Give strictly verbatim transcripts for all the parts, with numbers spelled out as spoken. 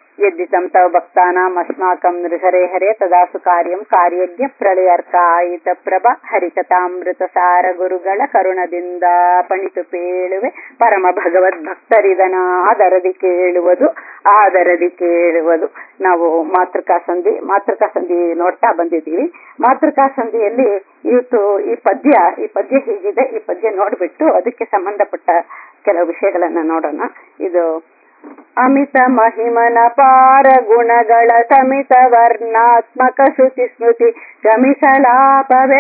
ಯದ್ದಿತಂ ತವ ಭಕ್ತಾನಾಂ ಅಸ್ಮಾಕಂ ನೃಹರೆ ಹರೇ ತದಾಸು ಕಾರ್ಯಂ ಕಾರ್ಯಜ್ಞ ಪ್ರಳಯಾರ್ಕ ಆಯಿತ ಪ್ರಭ ಹರಿಕಥಾಮೃತ ಸಾರ ಗುರುಗಳ ಕರುಣದಿಂದ ಪಣಿತು ಪೇಳುವೆ ಪರಮ ಭಗವದ್ ಭಕ್ತರಿದನ ಆದರದಿ ಕೇಳುವುದು ಆದರದಿ ಕೇಳುವುದು. ನಾವು ಮಾತೃಕಾ ಸಂಧಿ ಮಾತೃಕಾ ಸಂಧಿ ನೋಡ್ತಾ ಬಂದಿದ್ದೀವಿ. ಮಾತೃಕಾ ಸಂಧಿಯಲ್ಲಿ ಇವತ್ತು ಈ ಪದ್ಯ ಈ ಪದ್ಯ ಹೀಗಿದೆ. ಈ ಪದ್ಯ ನೋಡ್ಬಿಟ್ಟು ಅದಕ್ಕೆ ಸಂಬಂಧಪಟ್ಟ ಕೆಲವು ವಿಷಯಗಳನ್ನ ನೋಡೋಣ. ಇದು ಅಮಿತ ಮಹಿಮನ ಪಾರ ಗುಣಗಳ ಸಮಿತ ವರ್ಣಾತ್ಮಕ ಶ್ರುತಿ ಸ್ಮೃತಿ ಗಮಿಸಲಾಪವೇ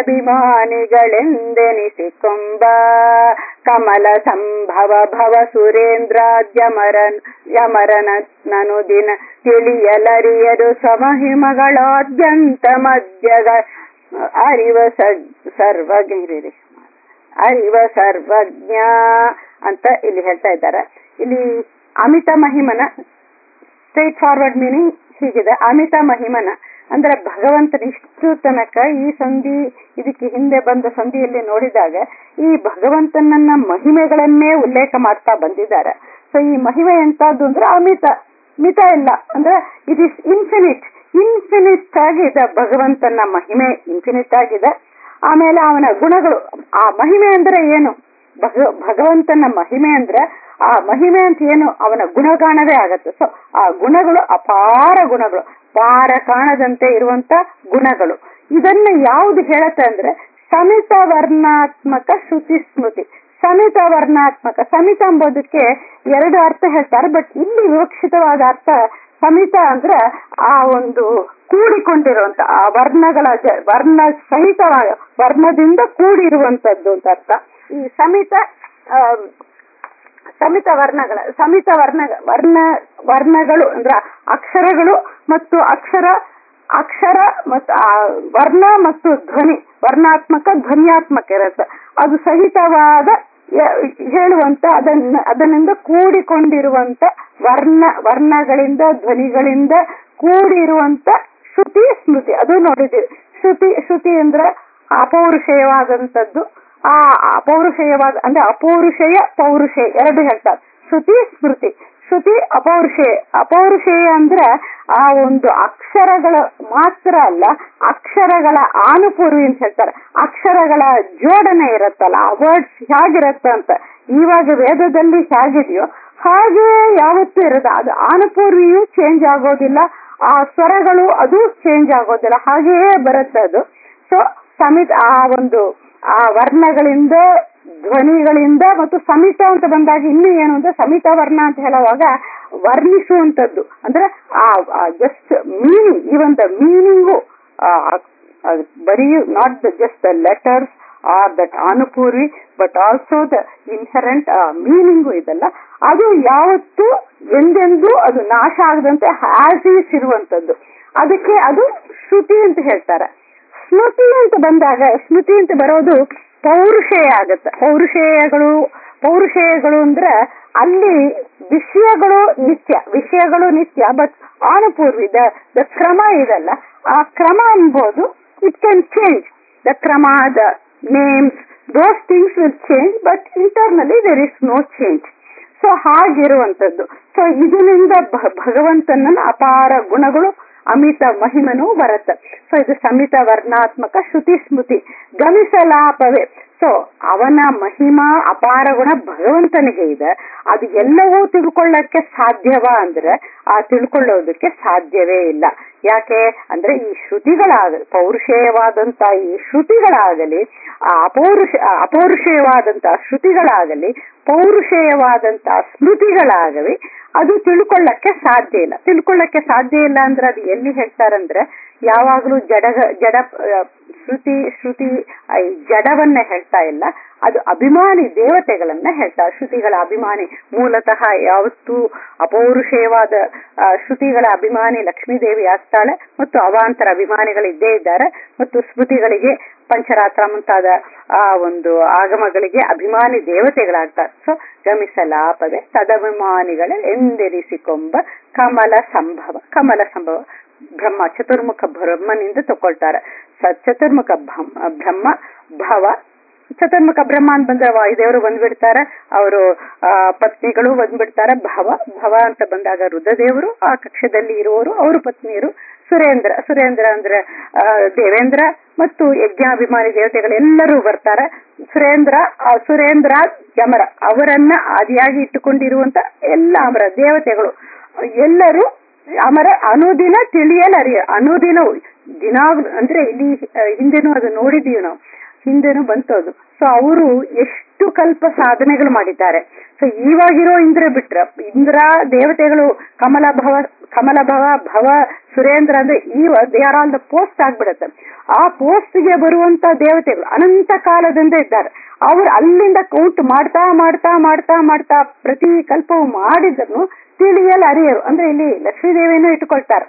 ತದಭಿಮಾನಿಗಳೆಂದೆನಿಸಿಕೊಂಬ ಕಮಲ ಸಂಭವ ಭವ ಸುರೇಂದ್ರಾದ್ಯಮರನ್ ಯಮರನನು ದಿನ ತಿಳಿಯಲರಿಯರು ಸ್ವಮಹಿಮಗಳಾದ್ಯಂತ ಮಧ್ಯಗ ಅರಿವ ಸರ್ವಜ್ಞ ಅರಿವ ಸರ್ವಜ್ಞ ಅಂತ ಇಲ್ಲಿ ಹೇಳ್ತಾ ಇದ್ದಾರೆ. ಇಲ್ಲಿ ಅಮಿತ ಮಹಿಮನ ಸ್ಟ್ರೈಟ್ ಫಾರ್ವರ್ಡ್ ಮೀನಿಂಗ್ ಹೀಗಿದೆ. ಅಮಿತ ಮಹಿಮನ ಅಂದ್ರೆ ಭಗವಂತನ ಇಷ್ಟು ತನಕ ಈ ಸಂಧಿ ಇದಕ್ಕೆ ಹಿಂದೆ ಬಂದ ಸಂಧಿಯಲ್ಲಿ ನೋಡಿದಾಗ ಈ ಭಗವಂತನನ್ನ ಮಹಿಮೆಗಳನ್ನೇ ಉಲ್ಲೇಖ ಮಾಡ್ತಾ ಬಂದಿದ್ದಾರೆ. ಸೊ ಈ ಮಹಿಮೆ ಎಂತದ್ದು ಅಂದ್ರೆ ಅಮಿತ, ಮಿತ ಇಲ್ಲ ಅಂದ್ರೆ ಇಟ್ ಇಸ್ ಇನ್ಫಿನಿಟ್. ಇನ್ಫಿನಿಟ್ ಆಗಿದೆ ಭಗವಂತನ ಮಹಿಮೆ, ಇನ್ಫಿನಿಟ್ ಆಗಿದೆ. ಆಮೇಲೆ ಅವನ ಗುಣಗಳು, ಆ ಮಹಿಮೆ ಅಂದ್ರೆ ಏನು? ಭಗ ಭಗವಂತನ ಮಹಿಮೆ ಅಂದ್ರೆ ಆ ಮಹಿಮೆ ಅಂತ ಏನು, ಅವನ ಗುಣಗಾಣವೇ ಆಗತ್ತೆ. ಸೊ ಆ ಗುಣಗಳು ಅಪಾರ ಗುಣಗಳು, ಪಾರ ಕಾಣದಂತೆ ಇರುವಂತ ಗುಣಗಳು. ಇದನ್ನ ಯಾವ್ದು ಹೇಳತ್ತೆ ಅಂದ್ರೆ ಸಮಿತ ವರ್ಣಾತ್ಮಕ ಶ್ರುತಿ ಸ್ಮೃತಿ. ಸಮಿತ ವರ್ಣಾತ್ಮಕ, ಸಮಿತ ಎಂಬುದಕ್ಕೆ ಎರಡು ಅರ್ಥ ಹೇಳ್ತಾರೆ, ಬಟ್ ಇಲ್ಲಿ ವಿವಕ್ಷಿತವಾದ ಅರ್ಥ ಸಮಿತ ಅಂದ್ರೆ ಆ ಒಂದು ಕೂಡಿಕೊಂಡಿರುವಂತ ಆ ವರ್ಣಗಳ ವರ್ಣ ಸಹಿತವಾದ ವರ್ಣದಿಂದ ಕೂಡಿರುವಂತದ್ದು ಅಂತ ಅರ್ಥ. ಈ ಸಮಿತ ಸಮಿತ ವರ್ಣಗಳ ಸಮಿತ ವರ್ಣ ವರ್ಣ ವರ್ಣಗಳು ಅಂದ್ರೆ ಅಕ್ಷರಗಳು ಮತ್ತು ಅಕ್ಷರ ಅಕ್ಷರ ಮತ್ತು ವರ್ಣ ಮತ್ತು ಧ್ವನಿ, ವರ್ಣಾತ್ಮಕ ಧ್ವನಿಯಾತ್ಮಕ ಇರುತ್ತೆ. ಅದು ಸಹಿತವಾದ ಹೇಳುವಂತ ಅದನ್ನ ಅದರಿಂದ ಕೂಡಿಕೊಂಡಿರುವಂತ ವರ್ಣ ವರ್ಣಗಳಿಂದ ಧ್ವನಿಗಳಿಂದ ಕೂಡಿರುವಂತ ಶ್ರುತಿ ಸ್ಮೃತಿ. ಅದು ನೋಡಿದ್ದೀವಿ. ಶ್ರುತಿ ಶ್ರುತಿ ಅಂದ್ರೆ ಅಪೌರುಷೇಯವಾದಂಥದ್ದು. ಆ ಅಪೌರುಷೇಯವಾದ ಅಂದ್ರೆ ಅಪೌರುಷೇಯ ಪೌರುಷೇಯ ಎರಡು ಹೇಳ್ತಾರೆ. ಶ್ರುತಿ ಸ್ಮೃತಿ. ಶ್ರುತಿ ಅಪೌರುಷೇಯ. ಅಪೌರುಷೇಯ ಅಂದ್ರೆ ಆ ಒಂದು ಅಕ್ಷರಗಳ ಮಾತ್ರ ಅಲ್ಲ, ಅಕ್ಷರಗಳ ಆನುಪೂರ್ವಿ ಅಂತ ಹೇಳ್ತಾರೆ. ಅಕ್ಷರಗಳ ಜೋಡಣೆ ಇರುತ್ತಲ್ಲ, ಆ ವರ್ಡ್ಸ್ ಹೇಗಿರತ್ತ ಅಂತ ಇವಾಗ ವೇದದಲ್ಲಿ ಹೇಗಿದೆಯೋ ಹಾಗೆ ಯಾವತ್ತೂ ಇರುತ್ತೆ. ಅದು ಆನುಪೂರ್ವಿಯೂ ಚೇಂಜ್ ಆಗೋದಿಲ್ಲ, ಆ ಸ್ವರಗಳು ಅದು ಚೇಂಜ್ ಆಗೋದಿಲ್ಲ, ಹಾಗೆಯೇ ಬರುತ್ತೆ ಅದು. ಸೊ ಸಮಿತ ಆ ಒಂದು ಆ ವರ್ಣಗಳಿಂದ ಧ್ವನಿಗಳಿಂದ ಮತ್ತು ಸಮಿತ ಅಂತ ಬಂದಾಗ ಇನ್ನು ಏನು ಅಂದ್ರೆ ಸಮಿತ ವರ್ಣ ಅಂತ ಹೇಳುವಾಗ ವರ್ಣಿಸುವಂತದ್ದು ಅಂದ್ರೆ ಆ just meaning, even the meaning ಬರೀ not the just the letters are that ಆನುಪೂರ್ವಿ but also the inherent meaning ಇದೆಲ್ಲ ಅದು ಯಾವತ್ತೂ ಎಂದೆಂದೂ ಅದು ನಾಶ ಆಗದಂತೆ ಹ್ಯಾಸ್ ಈಸ್ ಇರುವಂತದ್ದು. ಅದಕ್ಕೆ ಅದು ಶ್ರುತಿ ಅಂತ ಹೇಳ್ತಾರೆ. ಸ್ಮೃತಿ ಅಂತ ಬಂದಾಗ ಸ್ಮೃತಿ ಅಂತ ಬರೋದು ಪೌರುಷೇಯ ಆಗತ್ತೆ. ಪೌರುಷೇಯಗಳು ಪೌರುಷೇಯಗಳು ಅಂದ್ರೆ ಅಲ್ಲಿ ವಿಷಯಗಳು ನಿತ್ಯ, ವಿಷಯಗಳು ನಿತ್ಯ, ಬಟ್ ಆನುಪೂರ್ವಿ ದ ದ ಕ್ರಮ ಇದಲ್ಲ, ಆ ಕ್ರಮ ಅನ್ಬೋದು ಇಟ್ ಕ್ಯಾನ್ ಚೇಂಜ್. ದ ಕ್ರಮ, the names, those things will change, but internally there is no change. So ಹಾಗಿರುವಂತದ್ದು. ಸೊ ಇದರಿಂದ ಭಗವಂತನ ಅಪಾರ ಗುಣಗಳು ಅಮಿತ ಮಹಿಮನೂ ಬರುತ್ತೆ. ಸೊ ಇದು ಸಮಿತ ವರ್ಣಾತ್ಮಕ ಶ್ರುತಿ ಸ್ಮೃತಿ ಗಮಿಸಲಾಪವೇ. ಸೊ ಅವನ ಮಹಿಮಾ ಅಪಾರ ಗುಣ ಭಗವಂತನಿಗೆ ಇದೆ. ಅದು ಎಲ್ಲವೂ ತಿಳ್ಕೊಳ್ಳಕ್ಕೆ ಸಾಧ್ಯವಾ ಅಂದ್ರೆ ಆ ತಿಳ್ಕೊಳ್ಳೋದಕ್ಕೆ ಸಾಧ್ಯವೇ ಇಲ್ಲ. ಯಾಕೆ ಅಂದ್ರೆ ಈ ಶ್ರುತಿಗಳಾಗಲಿ, ಪೌರುಷೇಯವಾದಂತ ಈ ಶ್ರುತಿಗಳಾಗಲಿ, ಆ ಅಪೌರುಷ ಅಪೌರುಷೇಯವಾದಂತ ಶ್ರುತಿಗಳಾಗಲಿ, ಪೌರುಷೇಯವಾದಂತ ಸ್ಮೃತಿಗಳಾಗಲಿ, ಅದು ತಿಳ್ಕೊಳ್ಳಕ್ಕೆ ಸಾಧ್ಯ ಇಲ್ಲ. ತಿಳ್ಕೊಳ್ಳಕ್ಕೆ ಸಾಧ್ಯ ಇಲ್ಲ ಅಂದ್ರೆ ಅದು ಎಲ್ಲಿ ಹೇಳ್ತಾರಂದ್ರೆ ಯಾವಾಗ್ಲೂ ಜಡ ಜಡ ಶ್ರುತಿ ಶ್ರುತಿ ಜಡವನ್ನ ಹೇಳ್ತಾ ಇಲ್ಲ, ಅದು ಅಭಿಮಾನಿ ದೇವತೆಗಳನ್ನ ಹೇಳ್ತಾರೆ. ಶ್ರುತಿಗಳ ಅಭಿಮಾನಿ ಮೂಲತಃ ಯಾವತ್ತೂ ಅಪೌರುಷೇಯವಾದ ಶ್ರುತಿಗಳ ಅಭಿಮಾನಿ ಲಕ್ಷ್ಮೀದೇವಿ ಆಗ್ತಾಳೆ ಮತ್ತು ಅವಾಂತರ ಅಭಿಮಾನಿಗಳಿದ್ದೇ ಇದ್ದಾರೆ. ಮತ್ತು ಸ್ಮೃತಿಗಳಿಗೆ ಪಂಚರಾತ್ರ ಮುಂತಾದ ಆ ಒಂದು ಆಗಮಗಳಿಗೆ ಅಭಿಮಾನಿ ದೇವತೆಗಳಾಗ್ತಾರೆ. ಸೊ ಗಮಿಸಲಾಪದೆ ತದಭಿಮಾನಿಗಳ ಎಂದೆನಿಸಿಕೊಂಬ ಕಮಲ ಸಂಭವ. ಕಮಲ ಸಂಭವ ಬ್ರಹ್ಮ, ಚತುರ್ಮುಖ ಬ್ರಹ್ಮನಿಂದ ತಗೊಳ್ತಾರೆ. ಸ ಚತುರ್ಮುಖ ಬ್ರಹ್ಮ ಭವ ಚತುರ್ಮುಖ ಬ್ರಹ್ಮ ಅಂತ ಬಂದ್ರೆ ವಾಯುದೇವರು ಬಂದ್ಬಿಡ್ತಾರೆ, ಅವರು ಆ ಪತ್ನಿಗಳು ಬಂದ್ಬಿಡ್ತಾರೆ. ಭವ ಭವ ಅಂತ ಬಂದಾಗ ರುದ್ರದೇವರು ಆ ಕಕ್ಷದಲ್ಲಿ ಇರುವವರು, ಅವರು ಪತ್ನಿಯರು. ಸುರೇಂದ್ರ ಸುರೇಂದ್ರ ಅಂದ್ರೆ ಆ ದೇವೇಂದ್ರ ಮತ್ತು ಯಜ್ಞಾಭಿಮಾನಿ ದೇವತೆಗಳೆಲ್ಲರೂ ಬರ್ತಾರೆ. ಸುರೇಂದ್ರ ಆ ಸುರೇಂದ್ರ ಯಮರ ಅವರನ್ನ ಆದಿಯಾಗಿ ಇಟ್ಟುಕೊಂಡಿರುವಂತ ಎಲ್ಲ ಅಮರ ದೇವತೆಗಳು ಎಲ್ಲರೂ ಅಮರ ಅನುದಿನ ತಿಳಿಯಲರಿಯ ಅನುದಿನ ದಿನ ಅಂದ್ರೆ ಇಲ್ಲಿ ಹಿಂದೆನೂ ಅದು ನೋಡಿದೀವಿ ನಾವು, ಹಿಂದೆನೂ ಬಂತದು. ಸೊ ಅವರು ಎಷ್ಟು ಕಲ್ಪ ಸಾಧನೆಗಳು ಮಾಡಿದ್ದಾರೆ. ಸೊ ಇವಾಗಿರೋ ಇಂದ್ರ ಬಿಟ್ರ ಇಂದ್ರ ದೇವತೆಗಳು ಕಮಲ ಭವ ಕಮಲ ಭವ ಭವ ಸುರೇಂದ್ರ ಅಂದ್ರೆ ಈ they are all the post ಆಗ್ಬಿಡತ್ತೆ. ಆ ಪೋಸ್ಟ್ಗೆ ಬರುವಂತ ದೇವತೆಗಳು ಅನಂತ ಕಾಲದಿಂದ ಇದ್ದಾರೆ. ಅವ್ರು ಅಲ್ಲಿಂದ ಕೌಂಟ್ ಮಾಡ್ತಾ ಮಾಡ್ತಾ ಮಾಡ್ತಾ ಮಾಡ್ತಾ ಪ್ರತಿ ಕಲ್ಪವು ಮಾಡಿದ್ರು ತಿಳಿಯಲು ಅರಿಯರು. ಅಂದ್ರೆ ಇಲ್ಲಿ ಲಕ್ಷ್ಮೀದೇವಿಯನ್ನು ಇಟ್ಟುಕೊಳ್ತಾರೆ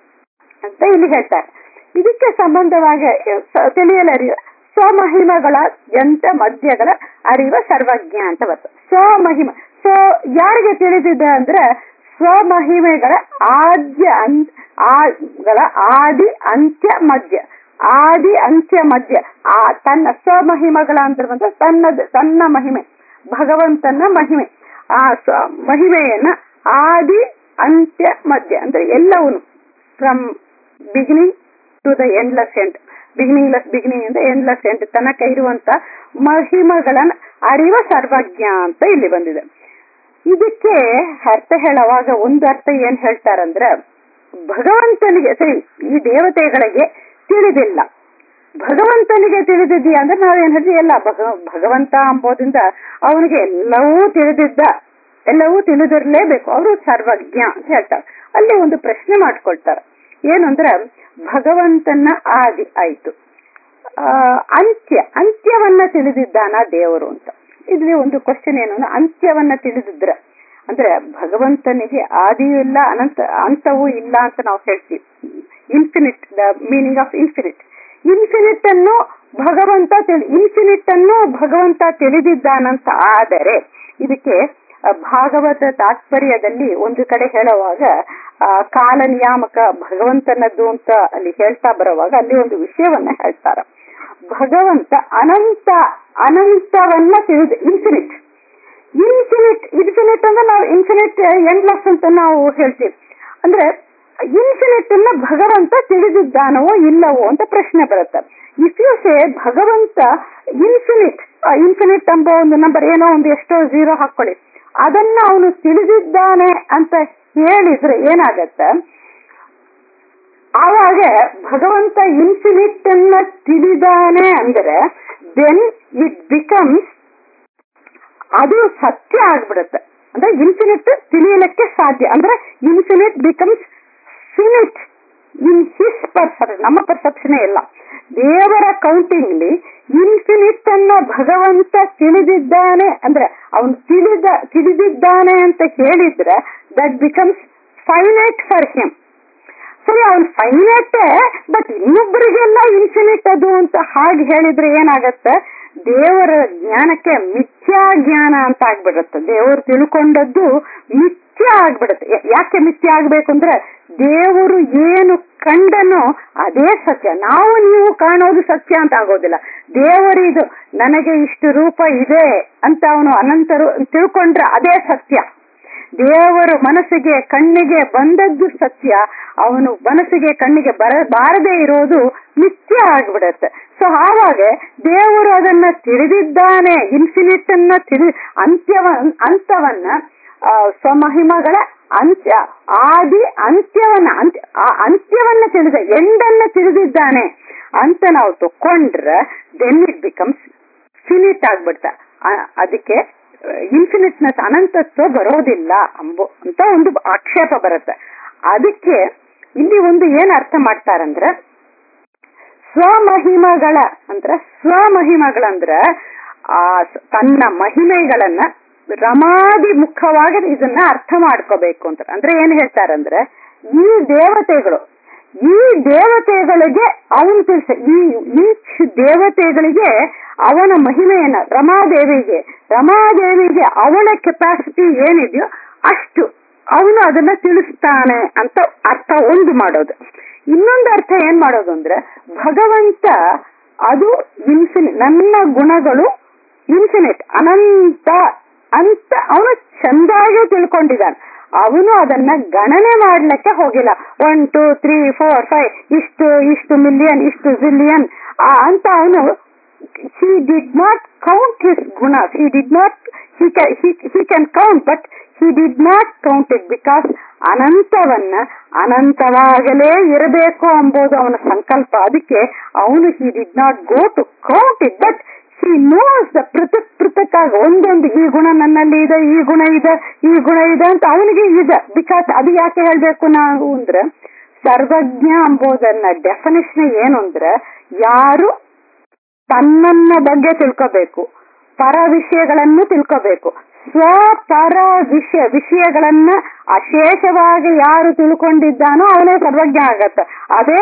ಅಂತ ಇಲ್ಲಿ ಹೇಳ್ತಾರೆ. ಇದಕ್ಕೆ ಸಂಬಂಧವಾಗಿ ತಿಳಿಯಲು ಅರಿಯ ಸ್ವಮಹಿಮಗಳ ಯಂತ್ರ ಮಧ್ಯಗಳ ಅರಿವ ಸರ್ವಜ್ಞ ಅಂತ ಬರ್ತದೆ. ಸ್ವಮಹಿಮ ಸೊ ಯಾರಿಗೆ ತಿಳಿದಿದೆ ಅಂದ್ರೆ ಸ್ವಮಹಿಮೆಗಳ ಆದ್ಯ ಅಂತ್ ಆಗಳ ಆದಿ ಅಂತ್ಯ ಮಧ್ಯ ಆದಿ ಅಂತ್ಯ ಮಧ್ಯ ಆ ತನ್ನ ಸ್ವಮಹಿಮಗಳ ಅಂತ ಬಂದ್ರೆ ತನ್ನ ತನ್ನ ಮಹಿಮೆ ಭಗವಂತನ ಮಹಿಮೆ ಆ ಸ್ವ ಮಹಿಮೆಯನ್ನ ಆದಿ ಅಂತ್ಯ ಮಧ್ಯ ಅಂದ್ರೆ ಎಲ್ಲವೂ from beginning to the endless end beginningless beginning ಇಂದ ಎಂಡ್ಲೆಸ್ ಎಂಡ್ ತನಕ ಇರುವಂತ ಮಹಿಮಗಳನ್ನ ಅರಿವ ಸರ್ವಜ್ಞ ಅಂತ ಇಲ್ಲಿ ಬಂದಿದೆ. ಇದಕ್ಕೆ ಅರ್ಥ ಹೇಳುವಾಗ ಒಂದು ಅರ್ಥ ಏನ್ ಹೇಳ್ತಾರಂದ್ರೆ ಭಗವಂತನಿಗೆ ಸರಿ ಈ ದೇವತೆಗಳಿಗೆ ತಿಳಿದಿಲ್ಲ, ಭಗವಂತನಿಗೆ ತಿಳಿದಿದ್ದೀಯ ಅಂದ್ರೆ ನಾವೇನ್ ಹೇಳ್ತೀವಿ ಎಲ್ಲ ಭಗ ಭಗವಂತ ಅಂಬೋದ್ರಿಂದ ಅವನಿಗೆ ಎಲ್ಲವೂ ತಿಳಿದಿದ್ದ, ಎಲ್ಲವೂ ತಿಳಿದಿರ್ಲೇಬೇಕು, ಅವರು ಸರ್ವಜ್ಞ ಅಂತ ಹೇಳ್ತಾರೆ. ಅಲ್ಲಿ ಒಂದು ಪ್ರಶ್ನೆ ಮಾಡ್ಕೊಳ್ತಾರೆ ಏನು ಅಂದ್ರೆ ಭಗವಂತನ ಆದಿ ಆಯ್ತು, ಆ ಅಂತ್ಯ ಅಂತ್ಯವನ್ನ ತಿಳಿದಿದ್ದಾನ ದೇವರು ಅಂತ. ಇಲ್ಲಿ ಒಂದು ಕ್ವಶನ್ ಏನು ಅಂದ್ರೆ ಅಂತ್ಯವನ್ನ ತಿಳಿದಿದ್ರ ಅಂದ್ರೆ ಭಗವಂತನಿಗೆ ಆದಿಯೂ ಇಲ್ಲ ಅನಂತ ಅಂತವೂ ಇಲ್ಲ ಅಂತ ನಾವು ಹೇಳ್ತೀವಿ. Infinite, the meaning of infinite. Infinite ಅನ್ನು ಭಗವಂತ ತಿಳಿ ಇನ್ಫಿನಿಟ್ ಅನ್ನು ಭಗವಂತ ತಿಳಿದಿದ್ದಾನಂತ. ಆದರೆ ಇದಕ್ಕೆ ಭಾಗವತ ತಾತ್ಪರ್ಯದಲ್ಲಿ ಒಂದು ಕಡೆ ಹೇಳುವಾಗ ಆ ಕಾಲ ನಿಯಾಮಕ ಭಗವಂತನದ್ದು ಅಂತ ಅಲ್ಲಿ ಹೇಳ್ತಾ ಬರುವಾಗ ಅಲ್ಲಿ ಒಂದು ವಿಷಯವನ್ನ ಹೇಳ್ತಾರ. ಭಗವಂತ ಅನಂತ ಅನಂತವನ್ನ ತಿಳಿದು ಇನ್ಫಿನಿಟ್ ಇನ್ಫಿನಿಟ್ ಇನ್ಫಿನಿಟ್ ಅಂದ್ರೆ ನಾವು ಇನ್ಫಿನಿಟ್ ಎಂಡ್ಲೆಸ್ ಅಂತ ನಾವು ಹೇಳ್ತೀವಿ. ಅಂದ್ರೆ ಇನ್ಫಿನಿಟ್ ಅನ್ನ ಭಗವಂತ ತಿಳಿದಿದ್ದಾನವೋ ಇಲ್ಲವೋ ಅಂತ ಪ್ರಶ್ನೆ ಬರುತ್ತೆ. ಇಫ್ ಯು ಸೇ ಭಗವಂತ ಇನ್ಫಿನಿಟ್ ಇನ್ಫಿನಿಟ್ ಎಂಬ ಒಂದು ನಂಬರ್ ಏನೋ ಒಂದು ಎಷ್ಟೋ ಝೀರೋ ಹಾಕೊಳ್ಳಿ, ಅದನ್ನ ಅವನು ತಿಳಿದಿದ್ದಾನೆ ಅಂತ ಹೇಳಿದ್ರೆ ಏನಾಗತ್ತೆ, ಆವಾಗ ಭಗವಂತ ಇನ್ಫಿನಿಟ್ ಅನ್ನ ತಿಳಿದಾನೆ ಅಂದ್ರೆ ದೆನ್ ಇಟ್ ಬಿಕಮ್ಸ್ ಅದು ಸತ್ಯ ಆಗ್ಬಿಡುತ್ತೆ. ಅಂದ್ರೆ ಇನ್ಫಿನಿಟ್ ತಿಳಿಯಲಿಕ್ಕೆ ಸಾಧ್ಯ ಅಂದ್ರೆ infinite becomes finite in his perception. ನಮ್ಮ ಪರ್ಸೆಪ್ಷನ್ ಇಲ್ಲ, ದೇವರ ಕೌಂಟಿಂಗ್ಲಿ ಇನ್ಫಿನಿಟ್ ಅನ್ನ ಭಗವಂತ ತಿಳಿದಿದ್ದಾನೆ ಅಂದ್ರೆ ಅವನು ತಿಳಿದ ತಿಳಿದಿದ್ದಾನೆ ಅಂತ ಹೇಳಿದ್ರೆ that becomes finite for him. ಸರಿ, ಅವನು ಫೈನೈಟ್ ಬಟ್ ಇನ್ನೊಬ್ಬರಿಗೆಲ್ಲ ಇನ್ಫಿನಿಟ್ ಅದು ಅಂತ ಹಾಗೆ ಹೇಳಿದ್ರೆ ಏನಾಗತ್ತೆ, ದೇವರ ಜ್ಞಾನಕ್ಕೆ ಮಿಥ್ಯಾ ಜ್ಞಾನ ಅಂತ ಆಗ್ಬಿಡುತ್ತೆ. ದೇವರು ತಿಳ್ಕೊಂಡದ್ದು ಮಿಥ್ಯ ಆಗ್ಬಿಡುತ್ತೆ. ಯಾಕೆ ಮಿಥ್ಯ ಆಗ್ಬೇಕು ಅಂದ್ರೆ ದೇವರು ಏನು ಕಂಡನೋ ಅದೇ ಸತ್ಯ, ನಾವು ನೀವು ಕಾಣೋದು ಸತ್ಯ ಅಂತ ಆಗೋದಿಲ್ಲ. ದೇವರಿದು ನನಗೆ ಇಷ್ಟು ರೂಪ ಇದೆ ಅಂತ ಅವನು ಅನಂತರು ತಿಳ್ಕೊಂಡ್ರೆ ಅದೇ ಸತ್ಯ. ದೇವರು ಮನಸ್ಸಿಗೆ ಕಣ್ಣಿಗೆ ಬಂದದ್ದು ಸತ್ಯ, ಅವನು ಮನಸ್ಸಿಗೆ ಕಣ್ಣಿಗೆ ಬರ ಬಾರದೇ ಇರೋದು ಮಿಥ್ಯ ಆಗ್ಬಿಡತ್ತೆ. ಸೊ ಆವಾಗ ದೇವರು ಅದನ್ನ ತಿಳಿದಿದ್ದಾನೆ, ಇನ್ಫಿನಿಟ್ ಅನ್ನ ತಿಳಿ ಅಂತ್ಯವ ಅಂತವನ್ನ ಸ್ವಮಹಿಮಗಳ ಅಂತ್ಯ ಆದಿ ಅಂತ್ಯವನ್ನ ಅಂತ್ಯ ಆ ಅಂತ್ಯವನ್ನ ತಿಳಿದ ಎಂಡನ್ನ ತಿಳಿದಿದ್ದಾನೆ ಅಂತ ನಾವು ತಕೊಂಡ್ರೆ ದೆನ್ ಇಟ್ ಬಿಕಮ್ಸ್ ಫಿನಿಟ್ ಆಗ್ಬಿಡ್ತ. ಅದಕ್ಕೆ ಇನ್ಫಿನಿಟ್ನೆಸ್ ಅನಂತತ್ವ ಬರೋದಿಲ್ಲ ಅಂಬೋ ಅಂತ ಒಂದು ಆಕ್ಷೇಪ ಬರುತ್ತೆ. ಅದಕ್ಕೆ ಇಲ್ಲಿ ಒಂದು ಏನ್ ಅರ್ಥ ಮಾಡ್ತಾರಂದ್ರೆ ಸ್ವಮಹಿಮಗಳ ಅಂದ್ರೆ ಸ್ವಮಹಿಮಗಳಂದ್ರ ಆ ತನ್ನ ಮಹಿಮೆಗಳನ್ನ ರಮಾದಿ ಮುಖವಾಗಿ ಇದನ್ನ ಅರ್ಥ ಮಾಡ್ಕೋಬೇಕು ಅಂತ. ಅಂದ್ರೆ ಏನ್ ಹೇಳ್ತಾರಂದ್ರೆ ಈ ದೇವತೆಗಳು ಈ ದೇವತೆಗಳಿಗೆ ಅವನು ತಿಳಿಸ ಈ ಈಚ್ ದೇವತೆಗಳಿಗೆ ಅವನ ಮಹಿಮೆಯನ್ನ ರಮಾದೇವಿಗೆ ರಮಾದೇವಿಗೆ ಅವಳ ಕೆಪಾಸಿಟಿ ಏನಿದೆಯೋ ಅಷ್ಟು ಅವನು ಅದನ್ನ ತಿಳಿಸ್ತಾನೆ ಅಂತ ಅರ್ಥ ಒಂದು ಮಾಡೋದು. ಇನ್ನೊಂದು ಅರ್ಥ ಏನ್ ಮಾಡೋದು ಅಂದ್ರೆ ಭಗವಂತ ಅದು ಇನ್ಫಿನಿ, ನನ್ನ ಗುಣಗಳು ಇನ್ಫಿನಿಟ್ ಅನಂತ ಅಂತ ಅವನು ಚಂದಾಗಿ ತಿಳ್ಕೊಂಡಿದ್ದಾನೆ. ಅವನು ಅದನ್ನ ಗಣನೆ ಮಾಡ್ಲಿಕ್ಕೆ ಹೋಗಿಲ್ಲ. One two three four five ಇಷ್ಟು ಇಷ್ಟು ಮಿಲಿಯನ್ ಇಷ್ಟು ಜಿಲಿಯನ್ ಅಂತ ಅವನು he did not count his gunas. He did not, he can, he, he can count, but he did not count it because ಅನಂತವನ್ನ ಅನಂತವಾಗಲೇ ಇರಬೇಕು ಎಂಬುದು ಅವನ ಸಂಕಲ್ಪ. ಅದಕ್ಕೆ ಅವನು he did not go to count it, but he knows the ಪೃಥಕ್ ಪೃಥಕ್ ಆಗ ಒಂದೊಂದು ಈ ಗುಣ ನನ್ನಲ್ಲಿ ಇದೆ, ಈ ಗುಣ ಇದೆ, ಈ ಗುಣ ಇದೆ ಅಂತ ಅವನಿಗೆ ಇದೆ. ಬಿಕಾಸ್ ಅದು ಯಾಕೆ ಹೇಳ್ಬೇಕು ನಾವು ಅಂದ್ರೆ, ಸರ್ವಜ್ಞ ಎಂಬುದನ್ನ ಡೆಫಿನೇಷನ್ ಏನು ಅಂದ್ರೆ, ಯಾರು ತನ್ನನ್ನ ಬಗ್ಗೆ ತಿಳ್ಕೋಬೇಕು, ಪರ ವಿಷಯಗಳನ್ನು ತಿಳ್ಕೋಬೇಕು, ಸ್ವಪರ ವಿಷಯ ವಿಷಯಗಳನ್ನ ಅಶೇಷವಾಗಿ ಯಾರು ತಿಳ್ಕೊಂಡಿದ್ದಾನೋ ಅವನೇ ಸರ್ವಜ್ಞ ಆಗತ್ತ. ಅದೇ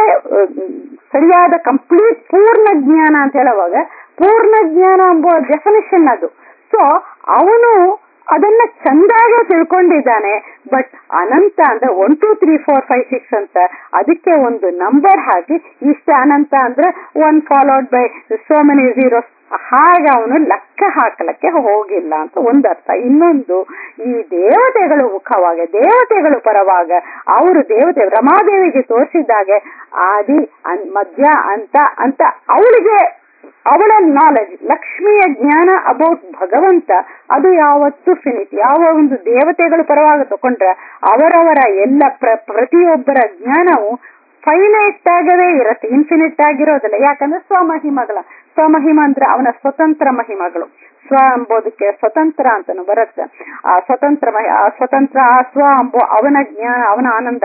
ಸರಿಯಾದ ಕಂಪ್ಲೀಟ್ ಪೂರ್ಣ ಜ್ಞಾನ ಅಂತ ಹೇಳುವಾಗ ಪೂರ್ಣ ಜ್ಞಾನ ಎಂಬ ಡೆಫಿನೇಷನ್ ಅದು. ಸೊ ಅವನು ಅದನ್ನ ಚಂದಾಗೆ ತಿಳ್ಕೊಂಡಿದ್ದಾನೆ. ಬಟ್ ಅನಂತ ಅಂದ್ರೆ one two three four five six ಅಂತ ಅದಕ್ಕೆ ಒಂದು ನಂಬರ್ ಹಾಕಿ ಇಷ್ಟ ಅನಂತ ಅಂದ್ರೆ one followed by so many zeros ಹಾಗೆ ಅವನು ಲೆಕ್ಕ ಹಾಕಲಕ್ಕೆ ಹೋಗಿಲ್ಲ ಅಂತ ಒಂದರ್ಥ. ಇನ್ನೊಂದು, ಈ ದೇವತೆಗಳು ಮುಖವಾಗ ದೇವತೆಗಳು ಪರವಾಗ ಅವರು ದೇವತೆ ರಮಾದೇವಿಗೆ ತೋರಿಸಿದ್ದಾಗೆ ಆದಿ ಮಧ್ಯ ಅಂತ ಅಂತ ಅವಳಿಗೆ ಅವಳ ನಾಲೆಜ್, ಲಕ್ಷ್ಮಿಯ ಜ್ಞಾನ ಅಬೌಟ್ ಭಗವಂತ ಅದು ಯಾವತ್ತೂ ಫಿನಿಟ್. ಯಾವ ಒಂದು ದೇವತೆಗಳು ಪರವಾಗಿ ತಕೊಂಡ್ರೆ ಅವರವರ ಎಲ್ಲ ಪ್ರ ಪ್ರತಿಯೊಬ್ಬರ ಜ್ಞಾನವು ಫೈನೈಟ್ ಆಗವೇ ಇರುತ್ತೆ, ಇನ್ಫಿನಿಟ್ ಆಗಿರೋದಿಲ್ಲ. ಯಾಕಂದ್ರೆ ಸ್ವಮಹಿಮಗಳ ಸ್ವಮಹಿಮ ಅಂದ್ರೆ ಅವನ ಸ್ವತಂತ್ರ ಮಹಿಮಗಳು. ಸ್ವ ಎಂಬುದಕ್ಕೆ ಸ್ವತಂತ್ರ ಅಂತನೂ ಬರುತ್ತೆ. ಆ ಸ್ವತಂತ್ರ ಮಹಿ ಆ ಸ್ವತಂತ್ರ ಆ ಸ್ವ ಎಂಬೋ ಅವನ ಜ್ಞಾನ, ಅವನ ಆನಂದ,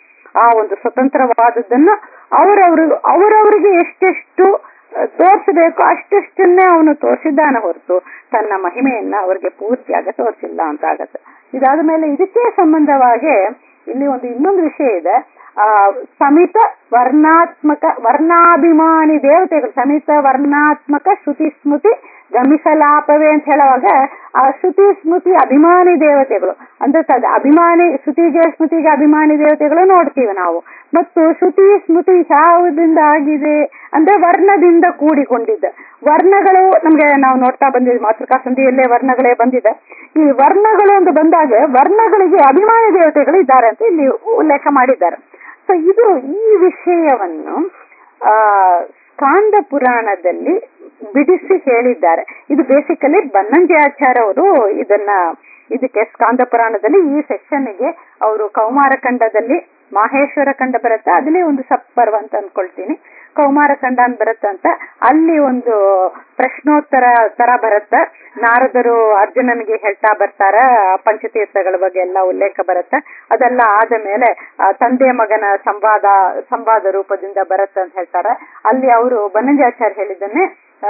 ಆ ಒಂದು ಸ್ವತಂತ್ರವಾದದ್ದನ್ನ ಅವರವರು ಅವರವರಿಗೆ ಎಷ್ಟೆಷ್ಟು ತೋರಿಸಬೇಕು ಅಷ್ಟೆಷ್ಟನ್ನೇ ಅವನು ತೋರಿಸಿದ್ದಾನೆ ಹೊರತು ತನ್ನ ಮಹಿಮೆಯನ್ನ ಅವರಿಗೆ ಪೂರ್ತಿಯಾಗ ತೋರಿಸಿಲ್ಲ ಅಂತ ಆಗತ್ತೆ. ಇದಾದ ಮೇಲೆ ಇದಕ್ಕೆ ಸಂಬಂಧವಾಗಿ ಇಲ್ಲಿ ಒಂದು ಇನ್ನೊಂದು ವಿಷಯ ಇದೆ. ಆ ಸಮಿತ ವರ್ಣಾತ್ಮಕ ವರ್ಣಾಭಿಮಾನಿ ದೇವತೆಗಳು, ಸಮಿತ ವರ್ಣಾತ್ಮಕ ಶ್ರುತಿ ಸ್ಮೃತಿ ಗಮಿಸಲಾಪವೇ ಅಂತ ಹೇಳುವಾಗ ಆ ಶ್ರುತಿ ಸ್ಮೃತಿ ಅಭಿಮಾನಿ ದೇವತೆಗಳು ಅಂದ್ರೆ ತದ ಅಭಿಮಾನಿ ಶ್ರುತಿಗೆ ಸ್ಮೃತಿಗೆ ಅಭಿಮಾನಿ ದೇವತೆಗಳು ನೋಡ್ತೀವಿ ನಾವು. ಮತ್ತು ಶ್ರುತಿ ಸ್ಮೃತಿ ಯಾವುದಿಂದ ಆಗಿದೆ ಅಂದ್ರೆ ವರ್ಣದಿಂದ ಕೂಡಿಕೊಂಡಿದ್ದ ವರ್ಣಗಳು ನಮ್ಗೆ ನಾವು ನೋಡ್ತಾ ಬಂದಿದ್ವಿ, ಮಾತೃಕಾ ಸಂಧಿಯಲ್ಲೇ ವರ್ಣಗಳೇ ಬಂದಿದೆ. ಈ ವರ್ಣಗಳು ಅಂತ ಬಂದಾಗ ವರ್ಣಗಳಿಗೆ ಅಭಿಮಾನಿ ದೇವತೆಗಳು ಇದ್ದಾರೆ ಅಂತ ಇಲ್ಲಿ ಉಲ್ಲೇಖ ಮಾಡಿದ್ದಾರೆ. ಸೊ ಇದು ಈ ವಿಷಯವನ್ನು ಆ ಸ್ಕಾಂದ ಪುರಾಣದಲ್ಲಿ ಬಿಡಿಸಿ ಹೇಳಿದ್ದಾರೆ. ಇದು ಬೇಸಿಕಲಿ ಬನ್ನಂಜಾಚಾರ್ಯ ಅವರು ಇದನ್ನ ಇದಕ್ಕೆ ಸ್ಕಾಂದ ಪುರಾಣದಲ್ಲಿ ಈ ಸೆಕ್ಷನ್ಗೆ ಅವರು ಕೌಮಾರ ಖಂಡದಲ್ಲಿ ಮಾಹೇಶ್ವರ ಖಂಡ ಬರುತ್ತೆ, ಅದನ್ನೇ ಒಂದು ಸಪ್ಪರ್ವ ಅಂತ ಅನ್ಕೊಳ್ತೀನಿ, ಕೌಮಾರ ಖಂಡ ಅಂತ ಬರುತ್ತಂತ ಅಲ್ಲಿ ಒಂದು ಪ್ರಶ್ನೋತ್ತರ ತರ ಬರುತ್ತೆ. ನಾರದರು ಅರ್ಜುನನಿಗೆ ಹೇಳ್ತಾ ಬರ್ತಾರ, ಪಂಚತೀರ್ಥಗಳ ಬಗ್ಗೆ ಎಲ್ಲ ಉಲ್ಲೇಖ ಬರುತ್ತೆ. ಅದೆಲ್ಲ ಆದ ಮೇಲೆ ತಂದೆ ಮಗನ ಸಂವಾದ ಸಂವಾದ ರೂಪದಿಂದ ಬರುತ್ತೆ ಅಂತ ಹೇಳ್ತಾರೆ. ಅಲ್ಲಿ ಅವರು ಬನ್ನಂಜಾಚಾರ್ಯ ಹೇಳಿದ್ದನ್ನೇ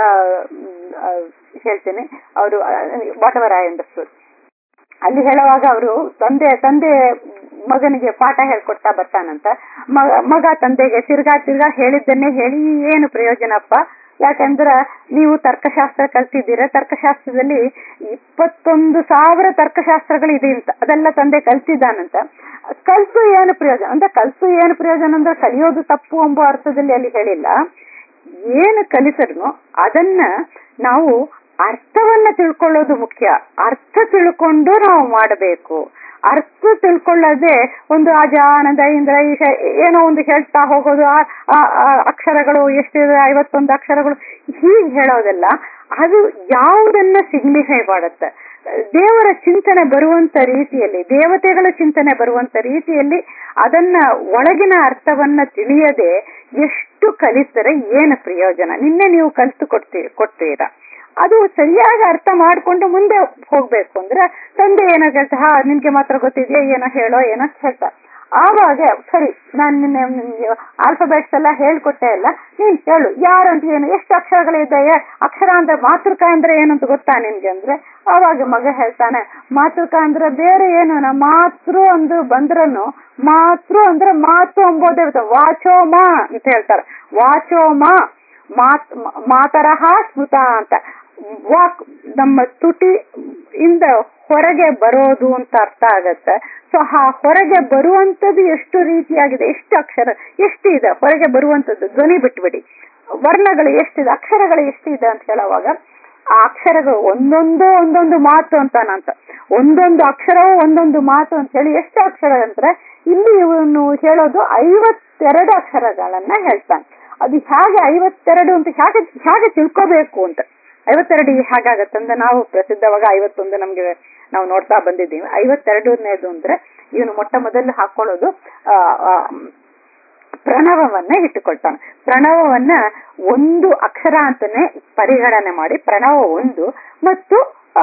ಹೇಳ್ತೀನಿ. ಅವರು ವಾಟ್ ಎವರ್ ಐ ಅಂಡರ್ಸ್ಟುಡ್ ಅಲ್ಲಿ ಹೇಳುವಾಗ ಅವರು ತಂದೆ ತಂದೆ ಮಗನಿಗೆ ಪಾಠ ಹೇಳ್ಕೊಡ್ತಾ ಬರ್ತಾನಂತ. ಮಗ ಮಗ ತಂದೆಗೆ ತಿರ್ಗಾ ತಿರ್ಗಾ ಹೇಳಿದ್ದನ್ನೇ ಹೇಳಿ ಏನು ಪ್ರಯೋಜನಪ್ಪ, ಯಾಕಂದ್ರ ನೀವು ತರ್ಕಶಾಸ್ತ್ರ ಕಲ್ತಿದ್ದೀರ, ತರ್ಕಶಾಸ್ತ್ರದಲ್ಲಿ ಇಪ್ಪತ್ತೊಂದು ಸಾವಿರ ತರ್ಕಶಾಸ್ತ್ರಗಳು ಇದೆ ಅಂತ ಅದೆಲ್ಲ ತಂದೆ ಕಲ್ತಿದ್ದಾನಂತ. ಕಲ್ತು ಏನು ಪ್ರಯೋಜನ ಅಂದ್ರೆ ಕಲ್ತು ಏನು ಪ್ರಯೋಜನ ಅಂದ್ರೆ ಕಲಿಯೋದು ತಪ್ಪು ಎಂಬ ಅರ್ಥದಲ್ಲಿ ಅಲ್ಲಿ ಹೇಳಿಲ್ಲ. ಏನು ಕಲಿಸಿದ್ರು ಅದನ್ನ ನಾವು ಅರ್ಥವನ್ನ ತಿಳ್ಕೊಳ್ಳೋದು ಮುಖ್ಯ. ಅರ್ಥ ತಿಳ್ಕೊಂಡು ನಾವು ಮಾಡಬೇಕು. ಅರ್ಥ ತಿಳ್ಕೊಳ್ಳದೆ ಒಂದು ಅಜಾನಂದ ಇಂದ್ರ ಈಶ ಏನೋ ಒಂದು ಹೇಳ್ತಾ ಹೋಗೋದು, ಆ ಅಕ್ಷರಗಳು ಎಷ್ಟಿದೆ ಐವತ್ತೊಂದು ಅಕ್ಷರಗಳು ಹೀಗೆ ಹೇಳೋದೆಲ್ಲ ಅದು ಯಾವುದನ್ನ ಸಿಗ್ನಿಫೈ ಮಾಡುತ್ತೆ. ದೇವರ ಚಿಂತನೆ ಬರುವಂತ ರೀತಿಯಲ್ಲಿ, ದೇವತೆಗಳ ಚಿಂತನೆ ಬರುವಂತ ರೀತಿಯಲ್ಲಿ ಅದನ್ನ ಒಳಗಿನ ಅರ್ಥವನ್ನ ತಿಳಿಯದೆ ಎಷ್ಟು ಕಲಿತರೆ ಏನು ಪ್ರಯೋಜನ? ನಿನ್ನೆ ನೀವು ಕಲಿತು ಕೊಡ್ತೀ ಕೊಡ್ತೀರಾ ಅದು ಸರಿಯಾಗಿ ಅರ್ಥ ಮಾಡ್ಕೊಂಡು ಮುಂದೆ ಹೋಗ್ಬೇಕು ಅಂದ್ರೆ ತಂದೆ ಏನೋ ಹೇಳ್ತಾ ಹಾ ನಿನ್ಗೆ ಮಾತ್ರ ಗೊತ್ತಿದೆಯಾ ಏನೋ ಹೇಳೋ ಏನೋ ಹೇಳ್ತಾರೆ. ಆವಾಗ ಸರಿ ನಾನು ನಿನ್ನೆ ಆಲ್ಫಾಬೆಟ್ಸ್ ಎಲ್ಲ ಹೇಳ್ಕೊಟ್ಟೆ ಅಲ್ಲ, ನೀನ್ ಹೇಳು ಯಾರಂತ ಏನು ಎಷ್ಟು ಅಕ್ಷರಗಳಿದ್ದಾವೆ, ಅಕ್ಷರ ಅಂದ್ರೆ ಮಾತೃಕ ಅಂದ್ರೆ ಏನಂತ ಗೊತ್ತಾ ನಿನ್ಗೆ ಅಂದ್ರೆ ಆವಾಗ ಮಗ ಹೇಳ್ತಾನೆ ಮಾತೃಕ ಅಂದ್ರೆ ಬೇರೆ ಏನು ನಾ ಮಾತೃ ಅಂದು ಬಂದ್ರನು ಮಾತೃ ಅಂದ್ರೆ ಮಾತು ಅಂಬೋದೇ ವಾಚೋ ಮಾ ಅಂತ ಹೇಳ್ತಾರೆ. ವಾಚೋ ಮಾ ಮಾತ್ ಮಾತರಹ ಸ್ಮೃತ ಅಂತ ವಾಕ್ ನಮ್ಮ ತುಟಿ ಇಂದ ಹೊರಗೆ ಬರೋದು ಅಂತ ಅರ್ಥ ಆಗತ್ತೆ. ಸೊ ಆ ಹೊರಗೆ ಬರುವಂತದ್ದು ಎಷ್ಟು ರೀತಿಯಾಗಿದೆ, ಎಷ್ಟು ಅಕ್ಷರ ಎಷ್ಟು ಇದೆ ಹೊರಗೆ ಬರುವಂತದ್ದು, ಧ್ವನಿ ಬಿಟ್ಬಿಡಿ, ವರ್ಣಗಳು ಎಷ್ಟಿದೆ, ಅಕ್ಷರಗಳು ಎಷ್ಟಿದೆ ಅಂತ ಹೇಳುವಾಗ ಆ ಅಕ್ಷರಗಳು ಒಂದೊಂದು ಒಂದೊಂದು ಮಾತು ಅಂತಾನಂತ, ಒಂದೊಂದು ಅಕ್ಷರವೂ ಒಂದೊಂದು ಮಾತು ಅಂತ ಹೇಳಿ ಎಷ್ಟು ಅಕ್ಷರ ಅಂದ್ರೆ ಇಲ್ಲಿ ಇವನು ಹೇಳೋದು ಐವತ್ತೆರಡು ಅಕ್ಷರಗಳನ್ನ ಹೇಳ್ತಾನೆ. ಅದು ಹೇಗೆ ಐವತ್ತೆರಡು ಅಂತ ಹೇಗೆ ಹೇಗೆ ತಿಳ್ಕೋಬೇಕು ಅಂತ. ಐವತ್ತೆರಡು ಹೇಗಾಗತ್ತಂದ್ರೆ ನಾವು ಪ್ರಸಿದ್ಧವಾಗ ಐವತ್ತೊಂದು ನಮ್ಗೆ ನಾವು ನೋಡ್ತಾ ಬಂದಿದ್ದೀವಿ. ಐವತ್ತೆರಡನೇದು ಅಂದ್ರೆ ಇವನು ಮೊಟ್ಟ ಮೊದಲು ಹಾಕೊಳ್ಳೋದು ಆ ಪ್ರಣವವನ್ನ ಇಟ್ಟುಕೊಳ್ತಾನೆ. ಪ್ರಣವವನ್ನ ಒಂದು ಅಕ್ಷರ ಅಂತಾನೆ ಪರಿಗಣನೆ ಮಾಡಿ ಪ್ರಣವ ಒಂದು, ಮತ್ತು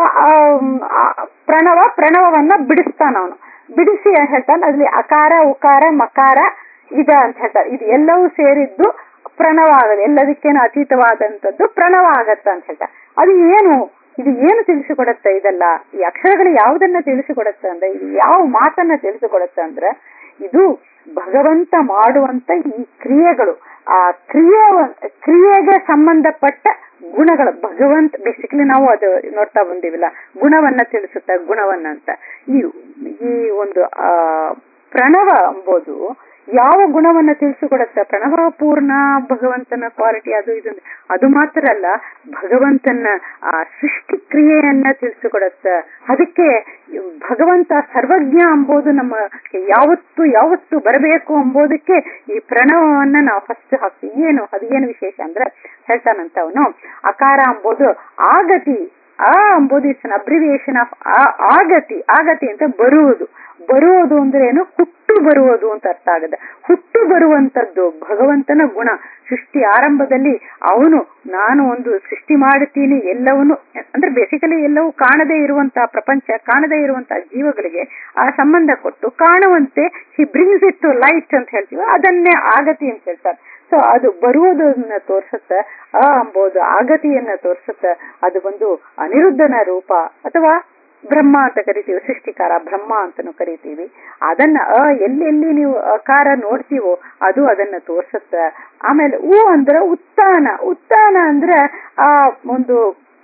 ಪ್ರಣವ ಪ್ರಣವವನ್ನ ಬಿಡಿಸ್ತಾನ ಅವನು. ಬಿಡಿಸಿ ಹೇಳ್ತಾನೆ ಅದ್ರಲ್ಲಿ ಅಕಾರ ಉಕಾರ ಮಕಾರ ಇದ ಅಂತ ಹೇಳ್ತಾರೆ. ಇದು ಎಲ್ಲವೂ ಸೇರಿದ್ದು ಪ್ರಣವ ಆಗದು, ಎಲ್ಲದಕ್ಕೇನು ಅತೀತವಾದಂಥದ್ದು ಪ್ರಣವ ಆಗತ್ತ ಅಂತ ಹೇಳ್ತಾರೆ. ಅದು ಏನು, ಇದು ಏನು ತಿಳಿಸಿಕೊಡತ್ತೆ ಇದೆಲ್ಲ, ಈ ಅಕ್ಷರಗಳು ಯಾವುದನ್ನ ತಿಳಿಸಿಕೊಡತ್ತೆ ಅಂದ್ರೆ, ಇದು ಯಾವ ಮಾತನ್ನ ತಿಳಿಸಿಕೊಡತ್ತೆ ಅಂದ್ರೆ ಇದು ಭಗವಂತ ಮಾಡುವಂತ ಈ ಕ್ರಿಯೆಗಳು, ಆ ಕ್ರಿಯೆ ಕ್ರಿಯೆಗೆ ಸಂಬಂಧಪಟ್ಟ ಗುಣಗಳು. ಭಗವಂತ ಬೇಸಿಕಲಿ ನಾವು ಅದು ನೋಡ್ತಾ ಬಂದಿವಿಲ್ಲ, ಗುಣವನ್ನ ತಿಳಿಸುತ್ತೆ ಗುಣವನ್ನ ಅಂತ. ಈ ಈ ಒಂದು ಆ ಪ್ರಣವ ಎಂಬುದು ಯಾವ ಗುಣವನ್ನ ತಿಳಿಸಿಕೊಡುತ್ತೆ, ಪ್ರಣವ ಪೂರ್ಣ ಭಗವಂತನ ಕ್ವಾಲಿಟಿ ಅದು ಇದು. ಅದು ಮಾತ್ರ ಅಲ್ಲ, ಭಗವಂತನ ಆ ಸೃಷ್ಟಿ ಕ್ರಿಯೆಯನ್ನ ತಿಳಿಸಿಕೊಡುತ್ತೆ. ಅದಕ್ಕೆ ಭಗವಂತ ಸರ್ವಜ್ಞ ಎಂಬುದು ನಮ್ಮ ಯಾವತ್ತು ಯಾವತ್ತು ಬರಬೇಕು ಎಂಬುದಕ್ಕೆ ಈ ಪ್ರಣವವನ್ನ ನಾವು ಫಸ್ಟ್ ಹಾಕ್ತೀವಿ. ಏನು ಅದು ಏನು ವಿಶೇಷ ಅಂದ್ರೆ ಹೇಳ್ತಾನಂತ ಅವನು, ಅಕಾರ ಎಂಬುದು ಆಗತಿ, ಆ ಎಂಬುದು ಇಟ್ಸ್ ಅನ್ ಅಬ್ರಿವಿಯೇಷನ್ ಆಫ್ ಆಗತಿ. ಆಗತಿ ಅಂತ ಬರುವುದು, ಬರುವುದು ಅಂದ್ರೆ ಏನು, ಹುಟ್ಟು ಬರುವುದು ಅಂತ ಅರ್ಥ ಆಗದ. ಹುಟ್ಟು ಬರುವಂತದ್ದು ಭಗವಂತನ ಗುಣ. ಸೃಷ್ಟಿ ಆರಂಭದಲ್ಲಿ ಅವನು ನಾನು ಒಂದು ಸೃಷ್ಟಿ ಮಾಡುತ್ತೀನಿ ಎಲ್ಲವನ್ನೂ, ಅಂದ್ರೆ ಬೇಸಿಕಲಿ ಎಲ್ಲವೂ ಕಾಣದೇ ಇರುವಂತಹ ಪ್ರಪಂಚ, ಕಾಣದೇ ಇರುವಂತಹ ಜೀವಗಳಿಗೆ ಆ ಸಂಬಂಧ ಕೊಟ್ಟು ಕಾಣುವಂತೆ he brings it to light ಅಂತ ಹೇಳ್ತೀವಿ, ಅದನ್ನೇ ಆಗತಿ ಅಂತ ಹೇಳ್ತಾರೆ. ಸೊ ಅದು ಬರುವುದನ್ನ ತೋರ್ಸುತ್ತೆ, ಆ ಎಂಬುದು ಆಗತಿಯನ್ನ ತೋರ್ಸುತ್ತೆ. ಅದು ಒಂದು ಅನಿರುದ್ಧನ ರೂಪ, ಅಥವಾ ಬ್ರಹ್ಮ ಅಂತ ಕರಿತೀವಿ, ಸೃಷ್ಟಿಕಾರ ಬ್ರಹ್ಮ ಅಂತನೂ ಕರಿತೀವಿ. ಅದನ್ನ ಅ ಎಲ್ಲೆಲ್ಲಿ ನೀವು ಅಕಾರ ನೋಡ್ತೀವೋ ಅದು ಅದನ್ನ ತೋರ್ಸುತ್ತೆ. ಆಮೇಲೆ ಉ ಅಂದ್ರೆ ಉತ್ಥಾನ, ಉತ್ಥಾನ ಅಂದ್ರೆ ಆ ಒಂದು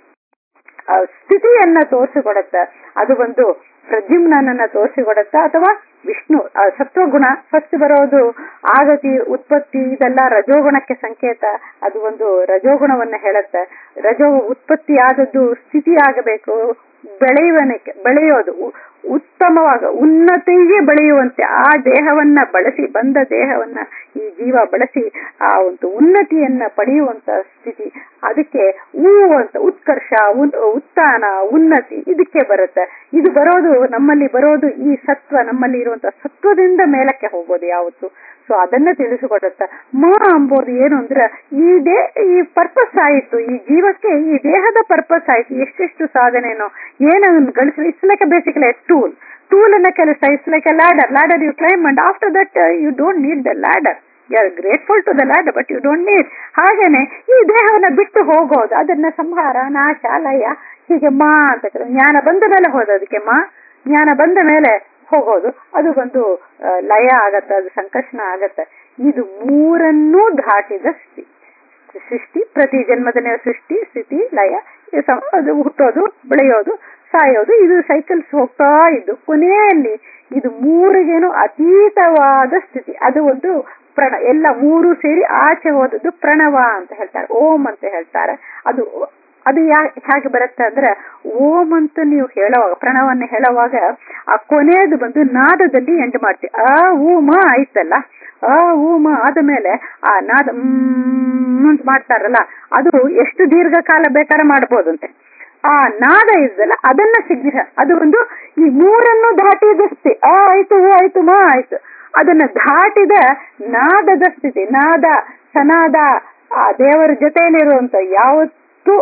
ಸ್ಥಿತಿಯನ್ನ ತೋರಿಸಿಕೊಡುತ್ತೆ. ಅದು ಒಂದು ಪ್ರದ್ಯುಮ್ನನ್ನ ತೋರಿಸಿಕೊಡುತ್ತೆ, ಅಥವಾ ವಿಷ್ಣು ಸತ್ವಗುಣ ಫಸ್ಟ್ ಬರೋದು ಆಗತಿ ಉತ್ಪತ್ತಿ, ಇದೆಲ್ಲ ರಜೋಗುಣಕ್ಕೆ ಸಂಕೇತ. ಅದು ಒಂದು ರಜೋಗುಣವನ್ನ ಹೇಳುತ್ತೆ. ರಜೋ ಉತ್ಪತ್ತಿ ಆದದ್ದು ಸ್ಥಿತಿ ಆಗಬೇಕು, ಬೆಳೆಯುವನಕ್ಕೆ ಬೆಳೆಯೋದು ಉತ್ತಮವಾಗ ಉನ್ನತಿಗೆ ಬೆಳೆಯುವಂತೆ ಆ ದೇಹವನ್ನ ಬಳಸಿ, ಬಂದ ದೇಹವನ್ನ ಈ ಜೀವ ಬಳಸಿ ಆ ಒಂದು ಉನ್ನತಿಯನ್ನ ಪಡೆಯುವಂತ ಸ್ಥಿತಿ. ಅದಕ್ಕೆ ಊ ಅಂತ ಉತ್ಕರ್ಷ, ಉತ್ಥಾನ, ಉನ್ನತಿ ಇದಕ್ಕೆ ಬರುತ್ತೆ. ಇದು ಬರೋದು ನಮ್ಮಲ್ಲಿ ಬರೋದು ಈ ಸತ್ವ, ನಮ್ಮಲ್ಲಿ ಇರುವಂತ ಸತ್ವದಿಂದ ಮೇಲಕ್ಕೆ ಹೋಗೋದು ಯಾವತ್ತು. ಸೊ ಅದನ್ನ ತಿಳಿಸಿಕೊಡುತ್ತೆ. ಮ ಅಂಬೋದು ಏನು ಅಂದ್ರೆ ಈ ದೇ ಈ ಪರ್ಪಸ್ ಆಯಿತು, ಈ ಜೀವಕ್ಕೆ ಈ ದೇಹದ ಪರ್ಪಸ್ ಆಯ್ತು. ಎಷ್ಟೆಷ್ಟು ಸಾಧನೆನೋ ಏನನ್ನು ಗಳಿಸಲಿ, it's like basically tool. Tool ಅನ್ನ ಕೆಲಸ, it's like a ladder. Ladder you climb and after that you don't need the ladder. You are grateful to the ladder but you don't need. ಹಾಗೇನೆ ಈ ದೇಹವನ್ನ ಬಿಟ್ಟು ಹೋಗೋದು, ಅದನ್ನ ಸಂಹಾರ, ನಾಶ, ಲಯ, ಹೀಗೆ ಮಾ ಅಂತ ಜ್ಞಾನ ಬಂದ ಮೇಲೆ ಹೋದದಕ್ಕೆ ಮಾ, ಜ್ಞಾನ ಬಂದ ಮೇಲೆ ಹೋಗೋದು, ಅದು ಒಂದು ಲಯ ಆಗತ್ತೆ, ಅದು ಸಂಕರ್ಷಣ ಆಗತ್ತೆ. ಇದು ಮೂರನ್ನೂ ದಾಟಿದ ಸ್ಥಿತಿ. ಸೃಷ್ಟಿ, ಪ್ರತಿ ಜನ್ಮದನೇ ಸೃಷ್ಟಿ, ಸ್ಥಿತಿ, ಲಯ, ಅದು ಹುಟ್ಟೋದು, ಬೆಳೆಯೋದು, ಸಾಯೋದು, ಇದು ಸೈಕಲ್ಸ್ ಹೋಗ್ತಾ ಇದ್ದು ಕೊನೆಯಲ್ಲಿ ಇದು ಮೂರಿಗೇನು ಅತೀತವಾದ ಸ್ಥಿತಿ. ಅದು ಒಂದು ಪ್ರಣ, ಎಲ್ಲ ಮೂರು ಸೇರಿ ಆಚೆ ಹೋದದ್ದು ಪ್ರಣವ ಅಂತ ಹೇಳ್ತಾರೆ, ಓಂ ಅಂತ ಹೇಳ್ತಾರೆ. ಅದು ಅದು ಯಾ ಹೇಗೆ ಬರುತ್ತೆ ಅಂದ್ರೆ, ಓಂ ಅಂತ ನೀವು ಹೇಳುವಾಗ, ಪ್ರಣವನ್ನ ಹೇಳುವಾಗ ಆ ಕೊನೆಯದು ಬಂದು ನಾದದಲ್ಲಿ ಎಂಡ್ ಮಾಡ್ತೀವಿ. ಆ ಊಮ ಆಯ್ತಲ್ಲ, ಆ ಊಮ ಆದ ಮೇಲೆ ಆ ನಾದ ಅಂತ ಮಾಡ್ತಾರಲ್ಲ, ಅದು ಎಷ್ಟು ದೀರ್ಘಕಾಲ ಬೇಕಾದ್ರೆ ಮಾಡ್ಬೋದಂತೆ. ಆ ನಾದ ಇದ್ದಲ್ಲ ಅದನ್ನ ಸಿಗ್ನ, ಅದು ಒಂದು ಈ ಮೂರನ್ನು ದಾಟಿದ ಸ್ಥಿತಿ. ಆ ಆಯ್ತು, ಓ ಆಯ್ತು, ಮಾ ಆಯ್ತು, ಅದನ್ನ ದಾಟಿದ ನಾದದ ಸ್ಥಿತಿ. ನಾದ, ಸನಾದ, ಆ ದೇವರ ಜೊತೆಯಲ್ಲಿರುವಂತ ಯಾವತ್ತು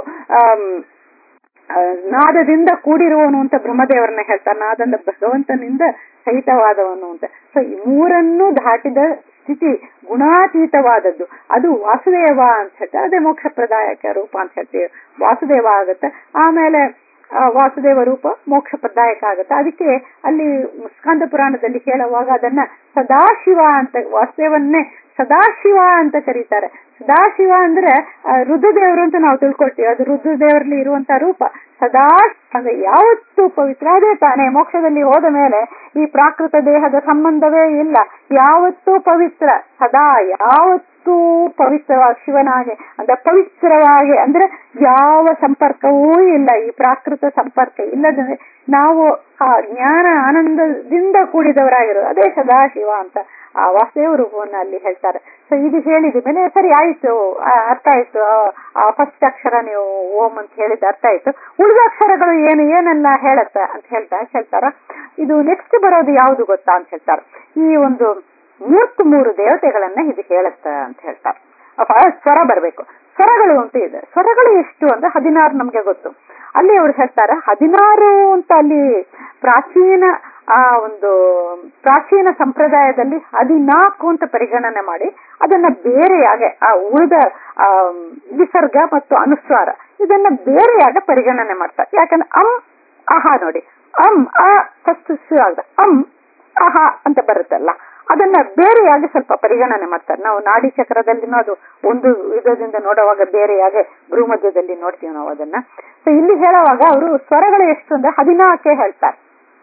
ನಾದದಿಂದ ಕೂಡಿರುವವನು ಅಂತ ಬ್ರಹ್ಮದೇವರನ್ನ ಹೇಳ್ತಾರೆ. ನಾದಂದ ಭಗವಂತನಿಂದ ಸಹಿತವಾದವನು ಅಂತ. ಸೊ ಈ ಮೂರನ್ನು ದಾಟಿದ ಸ್ಥಿತಿ ಗುಣಾತೀತವಾದದ್ದು, ಅದು ವಾಸುದೇವ ಅಂತ ಹೇಳ್ತಾರೆ. ಅದೇ ಮೋಕ್ಷ ಪ್ರದಾಯಕ ರೂಪ ಅಂತ ಹೇಳ್ತೀವಿ, ವಾಸುದೇವ ಆಗುತ್ತೆ. ಆಮೇಲೆ ವಾಸುದೇವ ರೂಪ ಮೋಕ್ಷ ಪ್ರದಾಯಕ ಆಗುತ್ತೆ. ಅದಕ್ಕೆ ಅಲ್ಲಿ ಸ್ಕಂದ ಪುರಾಣದಲ್ಲಿ ಹೇಳುವಾಗ ಅದನ್ನ ಸದಾಶಿವ ಅಂತ, ವಾಸುದೇವನ್ನೇ ಸದಾಶಿವ ಅಂತ ಕರೀತಾರೆ. ಸದಾಶಿವ ಅಂದ್ರೆ ರುದ್ರದೇವರು ಅಂತ ನಾವು ತಿಳ್ಕೊಳ್ತೀವಿ, ಅದು ರುದ್ರದೇವರಲ್ಲಿ ಇರುವಂತ ರೂಪ. ಸದಾ ಅಂದ್ರೆ ಯಾವತ್ತೂ ಪವಿತ್ರ, ಅದೇ ತಾನೇ ಮೋಕ್ಷದಲ್ಲಿ ಹೋದ ಮೇಲೆ ಈ ಪ್ರಾಕೃತ ದೇಹದ ಸಂಬಂಧವೇ ಇಲ್ಲ, ಯಾವತ್ತೂ ಪವಿತ್ರ, ಸದಾ ಯಾವತ್ತೂ ಯಾವತ್ತೂ ಪವಿತ್ರವಾಗಿ ಶಿವನಾಗೆ ಅಂದ್ರೆ ಪವಿತ್ರವಾಗಿ ಅಂದ್ರೆ ಯಾವ ಸಂಪರ್ಕವೂ ಇಲ್ಲ, ಈ ಪ್ರಾಕೃತ ಸಂಪರ್ಕ ಇಲ್ಲದಂದ್ರೆ ನಾವು ಆ ಜ್ಞಾನ ಆನಂದದಿಂದ ಕೂಡಿದವರಾಗಿರೋದು, ಅದೇ ಸದಾಶಿವ ಅಂತ ಆ ವಾಸುದೇವ ರೂಪವನ್ನು ಅಲ್ಲಿ ಹೇಳ್ತಾರೆ. ಸೊ ಇದು ಹೇಳಿದ ಮೇಲೆ ಸರಿ ಆಯ್ತು, ಅರ್ಥ ಆಯ್ತು, ಆ ಫಸ್ಟ್ ಅಕ್ಷರ ನೀವು ಓಂ ಅಂತ ಹೇಳಿದ ಅರ್ಥ ಆಯ್ತು, ಉಳಿದ ಅಕ್ಷರಗಳು ಏನು ಏನೆಲ್ಲ ಹೇಳತ್ತ ಅಂತ ಹೇಳ್ತಾ ಹೇಳ್ತಾರ. ಇದು ನೆಕ್ಸ್ಟ್ ಬರೋದು ಯಾವುದು ಗೊತ್ತಾ ಅಂತ ಹೇಳ್ತಾರ, ಈ ಒಂದು ಮೂವತ್ತ್ ಮೂರು ದೇವತೆಗಳನ್ನ ಇದು ಹೇಳತ್ತ ಅಂತ ಹೇಳ್ತಾರೆ. ಸ್ವರ ಬರ್ಬೇಕು, ಸ್ವರಗಳು ಅಂತ ಇದೆ. ಸ್ವರಗಳು ಎಷ್ಟು ಅಂದ್ರೆ ಹದಿನಾರು ನಮ್ಗೆ ಗೊತ್ತು. ಅಲ್ಲಿ ಅವ್ರು ಹೇಳ್ತಾರೆ ಹದಿನಾರು ಅಂತ ಅಲ್ಲಿ ಪ್ರಾಚೀನ ಆ ಒಂದು ಪ್ರಾಚೀನ ಸಂಪ್ರದಾಯದಲ್ಲಿ ಹದಿನಾಲ್ಕು ಅಂತ ಪರಿಗಣನೆ ಮಾಡಿ ಅದನ್ನ ಬೇರೆಯಾಗೆ ಆ ಉಳಿದ ಆ ವಿಸರ್ಗ ಮತ್ತು ಅನುಸ್ವಾರ ಇದನ್ನ ಬೇರೆಯಾಗ ಪರಿಗಣನೆ ಮಾಡ್ತಾರೆ. ಯಾಕಂದ್ರೆ ಅಂ ಅಹ ನೋಡಿ, ಅಂ ಅ ಫಸ್ಟ್ ಶುರು ಆಗದ ಅಂ ಅಹ ಅಂತ ಬರುತ್ತಲ್ಲ, ಅದನ್ನ ಬೇರೆಯಾಗಿ ಸ್ವಲ್ಪ ಪರಿಗಣನೆ ಮಾಡ್ತಾರೆ. ನಾವು ನಾಡಿ ಚಕ್ರದಲ್ಲಿನೂ ಅದು ಒಂದು ವಿಧದಿಂದ ನೋಡುವಾಗ ಬೇರೆಯಾಗಿ ಭ್ರೂಮಧ್ಯದಲ್ಲಿ ನೋಡ್ತೀವಿ ನಾವು ಅದನ್ನ. ಸೊ ಇಲ್ಲಿ ಹೇಳುವಾಗ ಅವರು ಸ್ವರಗಳು ಎಷ್ಟು ಅಂದ್ರೆ ಹದಿನಾಲ್ಕೇ ಹೇಳ್ತಾರೆ.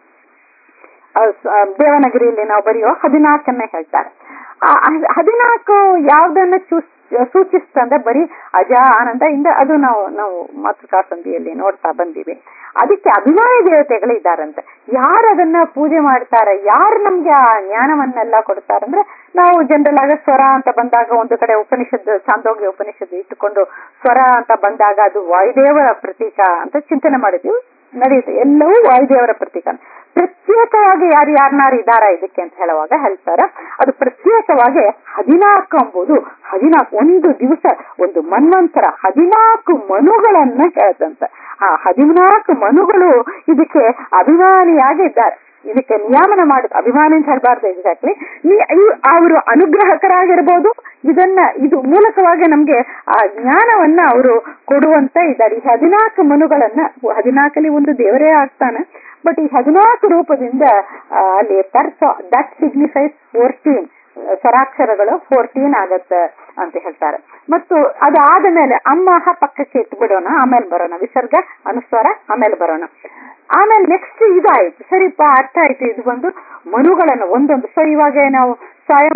ದೇವನಗರಿಯಲ್ಲಿ ನಾವು ಬರೆಯೋ ಹದಿನಾಲ್ಕನ್ನೇ ಹೇಳ್ತಾರೆ. ಆ ಹದಿನಾಲ್ಕು ಯಾವ್ದನ್ನ ಸೂಚಿಸ್ತಂದ್ರೆ ಬರೀ ಅಜ ಆನಂದ ಇಂದ ಅದು ನಾವು ನಾವು ಮಾತೃಕಾ ಸಂಧಿಯಲ್ಲಿ ನೋಡ್ತಾ ಬಂದೀವಿ. ಅದಕ್ಕೆ ಅಭಿಮಾನಿ ದೇವತೆಗಳು ಇದ್ದಾರಂತೆ. ಯಾರು ಅದನ್ನ ಪೂಜೆ ಮಾಡ್ತಾರೆ, ಯಾರು ನಮ್ಗೆ ಆ ಜ್ಞಾನವನ್ನೆಲ್ಲ ಕೊಡ್ತಾರಂದ್ರೆ, ನಾವು ಜನರಲ್ ಆಗ ಸ್ವರ ಅಂತ ಬಂದಾಗ ಒಂದು ಕಡೆ ಉಪನಿಷತ್ ಚಾಂದೋಗ್ಯ ಉಪನಿಷತ್ ಇಟ್ಟುಕೊಂಡು ಸ್ವರ ಅಂತ ಬಂದಾಗ ಅದು ವಾಯುದೇವರ ಪ್ರತೀಕ ಅಂತ ಚಿಂತನೆ ಮಾಡಿದ್ವಿ, ನಡೆಯುತ್ತೆ. ಎಲ್ಲವೂ ವಾಯುದೇವರ ಪ್ರತೀಕ. ಪ್ರತ್ಯೇಕವಾಗಿ ಯಾರು ಯಾರನ್ನಾರು ಇದ್ದಾರ ಇದಕ್ಕೆ ಅಂತ ಹೇಳುವಾಗ ಹೇಳ್ತಾರ, ಅದು ಪ್ರತ್ಯೇಕವಾಗಿ ಹದಿನಾಲ್ಕು ಎಂಬುದು ಹದಿನಾಲ್ಕು ಒಂದು ದಿವಸ ಒಂದು ಮನ್ವಂತರ ಹದಿನಾಲ್ಕು ಮನುಗಳನ್ನ ಹೇಳ್ತಂತ. ಆ ಹದಿನಾಲ್ಕು ಮನುಗಳು ಇದಕ್ಕೆ ಅಭಿಮಾನಿಯಾಗಿದ್ದಾರೆ. ಇದಕ್ಕೆ ನಿಯಾಮನ ಮಾಡುದು ಅಭಿಮಾನಿ ಅಂತ ಹೇಳಬಾರ್ದು, ಎಕ್ಸಾಕ್ಟ್ಲಿ ಅವರು ಅನುಗ್ರಹಕರಾಗಿರ್ಬೋದು. ಇದನ್ನ ಇದು ಮೂಲಕವಾಗಿ ನಮ್ಗೆ ಆ ಜ್ಞಾನವನ್ನ ಅವರು ಕೊಡುವಂತ ಇದ್ದಾರೆ. ಈ ಹದಿನಾಲ್ಕು ಮನುಗಳನ್ನ ಹದಿನಾಲ್ಕಲ್ಲಿ ಒಂದು ದೇವರೇ ಆಗ್ತಾನೆ, ಬಟ್ ಈ ಹದಿನಾಲ್ಕು ರೂಪದಿಂದ ಅಲ್ಲಿ ಇರ್ತಾರೆ. ಸೊ ದಟ್ ಸಿಗ್ನಿಫೈಸ್ ಫೋರ್ಟೀನ್ ಸ್ವರಾಕ್ಷರಗಳು ಫೋರ್ಟೀನ್ ಆಗತ್ತೆ ಅಂತ ಹೇಳ್ತಾರೆ. ಮತ್ತು ಅದಾದ ಮೇಲೆ ಅಮ್ಮಹ ಪಕ್ಕಕ್ಕೆ ಇಟ್ಬಿಡೋಣ, ಆಮೇಲೆ ಬರೋಣ ವಿಸರ್ಗ ಅನುಸ್ವಾರ, ಆಮೇಲೆ ಬರೋಣ. ಆಮೇಲೆ ನೆಕ್ಸ್ಟ್ ಇದಾಯ್ತು, ಸರಿಪಾ ಅರ್ಥ ಆಯ್ತು. ಇದು ಬಂದು ಮನುಗಳನ್ನು ಒಂದೊಂದು. ಸೊ ಇವಾಗ ನಾವು ಸ್ವಯಂ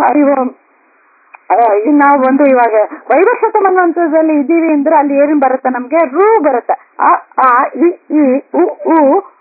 ನಾವು ಒಂದು ಇವಾಗ ವೈವಸ್ವತ ಮನ್ವಂತರದಲ್ಲಿ ಇದ್ದೀವಿ ಅಂದ್ರೆ ಅಲ್ಲಿ ಏನೇನು ಬರುತ್ತೆ ನಮ್ಗೆ, ರೂ ಬರುತ್ತೆ, ಆ ಆ ಇ ಈ ಉ ಉ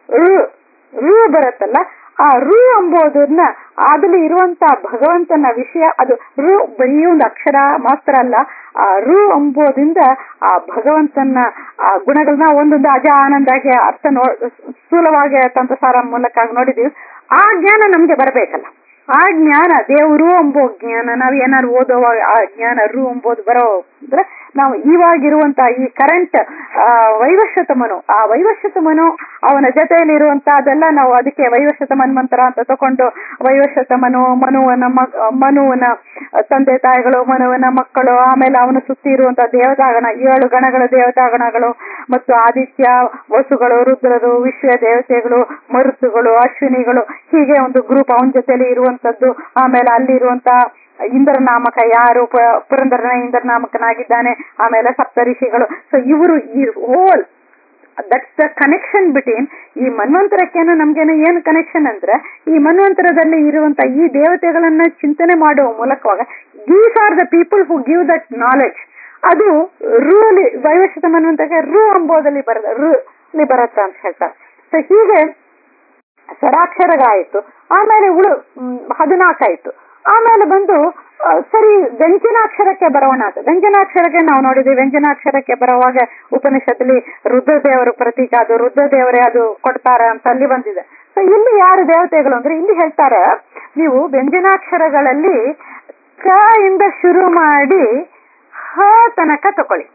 ರೂ ಬರುತ್ತಲ್ಲ. ಆ ರು ಎಂಬುದನ್ನ ಅದಲ್ಲಿ ಇರುವಂತ ಭಗವಂತನ ವಿಷಯ, ಅದು ರು ಬರೀ ಒಂದು ಅಕ್ಷರ ಮಾತ್ರ ಅಲ್ಲ. ಆ ರು ಎಂಬುದರಿಂದ ಆ ಭಗವಂತನ ಆ ಗುಣಗಳನ್ನ ಒಂದೊಂದು ಅಜ ಆನಂದಾಗಿ ಅರ್ಥ ನೋ ಸ್ಥೂಲವಾಗಿ ತಂತ್ರಸಾರ ಮೂಲಕ ನೋಡಿದೀವಿ. ಆ ಜ್ಞಾನ ನಮ್ಗೆ ಬರಬೇಕಲ್ಲ, ಆ ಜ್ಞಾನ ದೇವರು ಎಂಬೋ ಜ್ಞಾನ ನಾವು ಏನಾದ್ರು ಓದೋ ಆ ಜ್ಞಾನ ರು ಎಂಬುದು ಬರೋ ಅಂದ್ರೆ ನಾವು ಇವಾಗಿರುವಂತ ಈ ಕರೆಂಟ್ ಆ ವೈವಸ್ವತ ಮನು, ಆ ವೈವಸ್ವತ ಮನು ಅವನ ಜೊತೆಯಲ್ಲಿ ಇರುವಂತ ಅದೆಲ್ಲ ನಾವು ಅದಕ್ಕೆ ವೈವಸ್ವತ ಮನ್ವಂತರ ಅಂತ ತಕೊಂಡು ವೈವಸ್ವತ ಮನು, ಮನುವನ ಮನುವನ ತಂದೆ ತಾಯಿಗಳು, ಮನುವನ ಮಕ್ಕಳು, ಆಮೇಲೆ ಅವನ ಸುತ್ತಿ ಇರುವಂತ ದೇವತಾಗಣ ಏಳು ಗಣಗಳ ದೇವತಾಗಣಗಳು ಮತ್ತು ಆದಿತ್ಯ, ವಸುಗಳು, ರುದ್ರರು, ವಿಶ್ವ ದೇವತೆಗಳು, ಮರುತುಗಳು, ಅಶ್ವಿನಿಗಳು, ಹೀಗೆ ಒಂದು ಗ್ರೂಪ್ ಅವನ ಜೊತೆಯಲ್ಲಿ ಇರುವಂತದ್ದು. ಆಮೇಲೆ ಅಲ್ಲಿ ಇರುವಂತ ಇಂದ್ರನಾಮಕ ಯಾರು ಪುರಂದರನ ಇಂದ್ರನಾಮಕನಾಗಿದ್ದಾನೆ, ಆಮೇಲೆ ಸಪ್ತ ಋಷಿಗಳು. ಸೊ ಇವರು ಈ whole that's the connection between ಈ ಮನ್ವಂತರಕ್ಕೇನು ನಮ್ಗೇನು ಏನು ಕನೆಕ್ಷನ್ ಅಂದ್ರೆ, ಈ ಮನ್ವಂತರದಲ್ಲಿ ಇರುವಂತ ಈ ದೇವತೆಗಳನ್ನ ಚಿಂತನೆ ಮಾಡುವ ಮೂಲಕವಾಗ these are the people who give that knowledge. ಅದು ರೂಲಿ ವೈವಸ್ವತ ಮನ್ವಂತರಕ್ಕೆ ರು ಎಂಬುದಲ್ಲಿ ಬರ ರುಲಿ ಬರತ್ತ ಅಂತ ಹೇಳ್ತಾರೆ. ಸೊ ಹೀಗೆ ಸ್ವರಾಕ್ಷರಗಾಯಿತು, ಆಮೇಲೆ ಉಳು ಹದಿನಾಲ್ಕಾಯ್ತು. ಆಮೇಲೆ ಬಂದು ಸರಿ ವ್ಯಂಜನಾಕ್ಷರಕ್ಕೆ ಬರೋಣ ಅಂತ. ವ್ಯಂಜನಾಕ್ಷರಕ್ಕೆ ನಾವು ನೋಡಿದ್ವಿ, ವ್ಯಂಜನಾಕ್ಷರಕ್ಕೆ ಬರುವಾಗ ಉಪನಿಷತ್ತಲ್ಲಿ ರುದ್ರದೇವರು ಪ್ರತೀಕ, ಅದು ರುದ್ರದೇವರೇ ಅದು ಕೊಡ್ತಾರ ಅಂತ ಅಲ್ಲಿ ಬಂದಿದೆ. ಸೊ ಇಲ್ಲಿ ಯಾರು ದೇವತೆಗಳು ಅಂದ್ರೆ ಇಲ್ಲಿ ಹೇಳ್ತಾರ, ನೀವು ವ್ಯಂಜನಾಕ್ಷರಗಳಲ್ಲಿ ಕ ಇಂದ ಶುರು ಮಾಡಿ ಹ ತನಕ ತಗೊಳ್ಳಿ,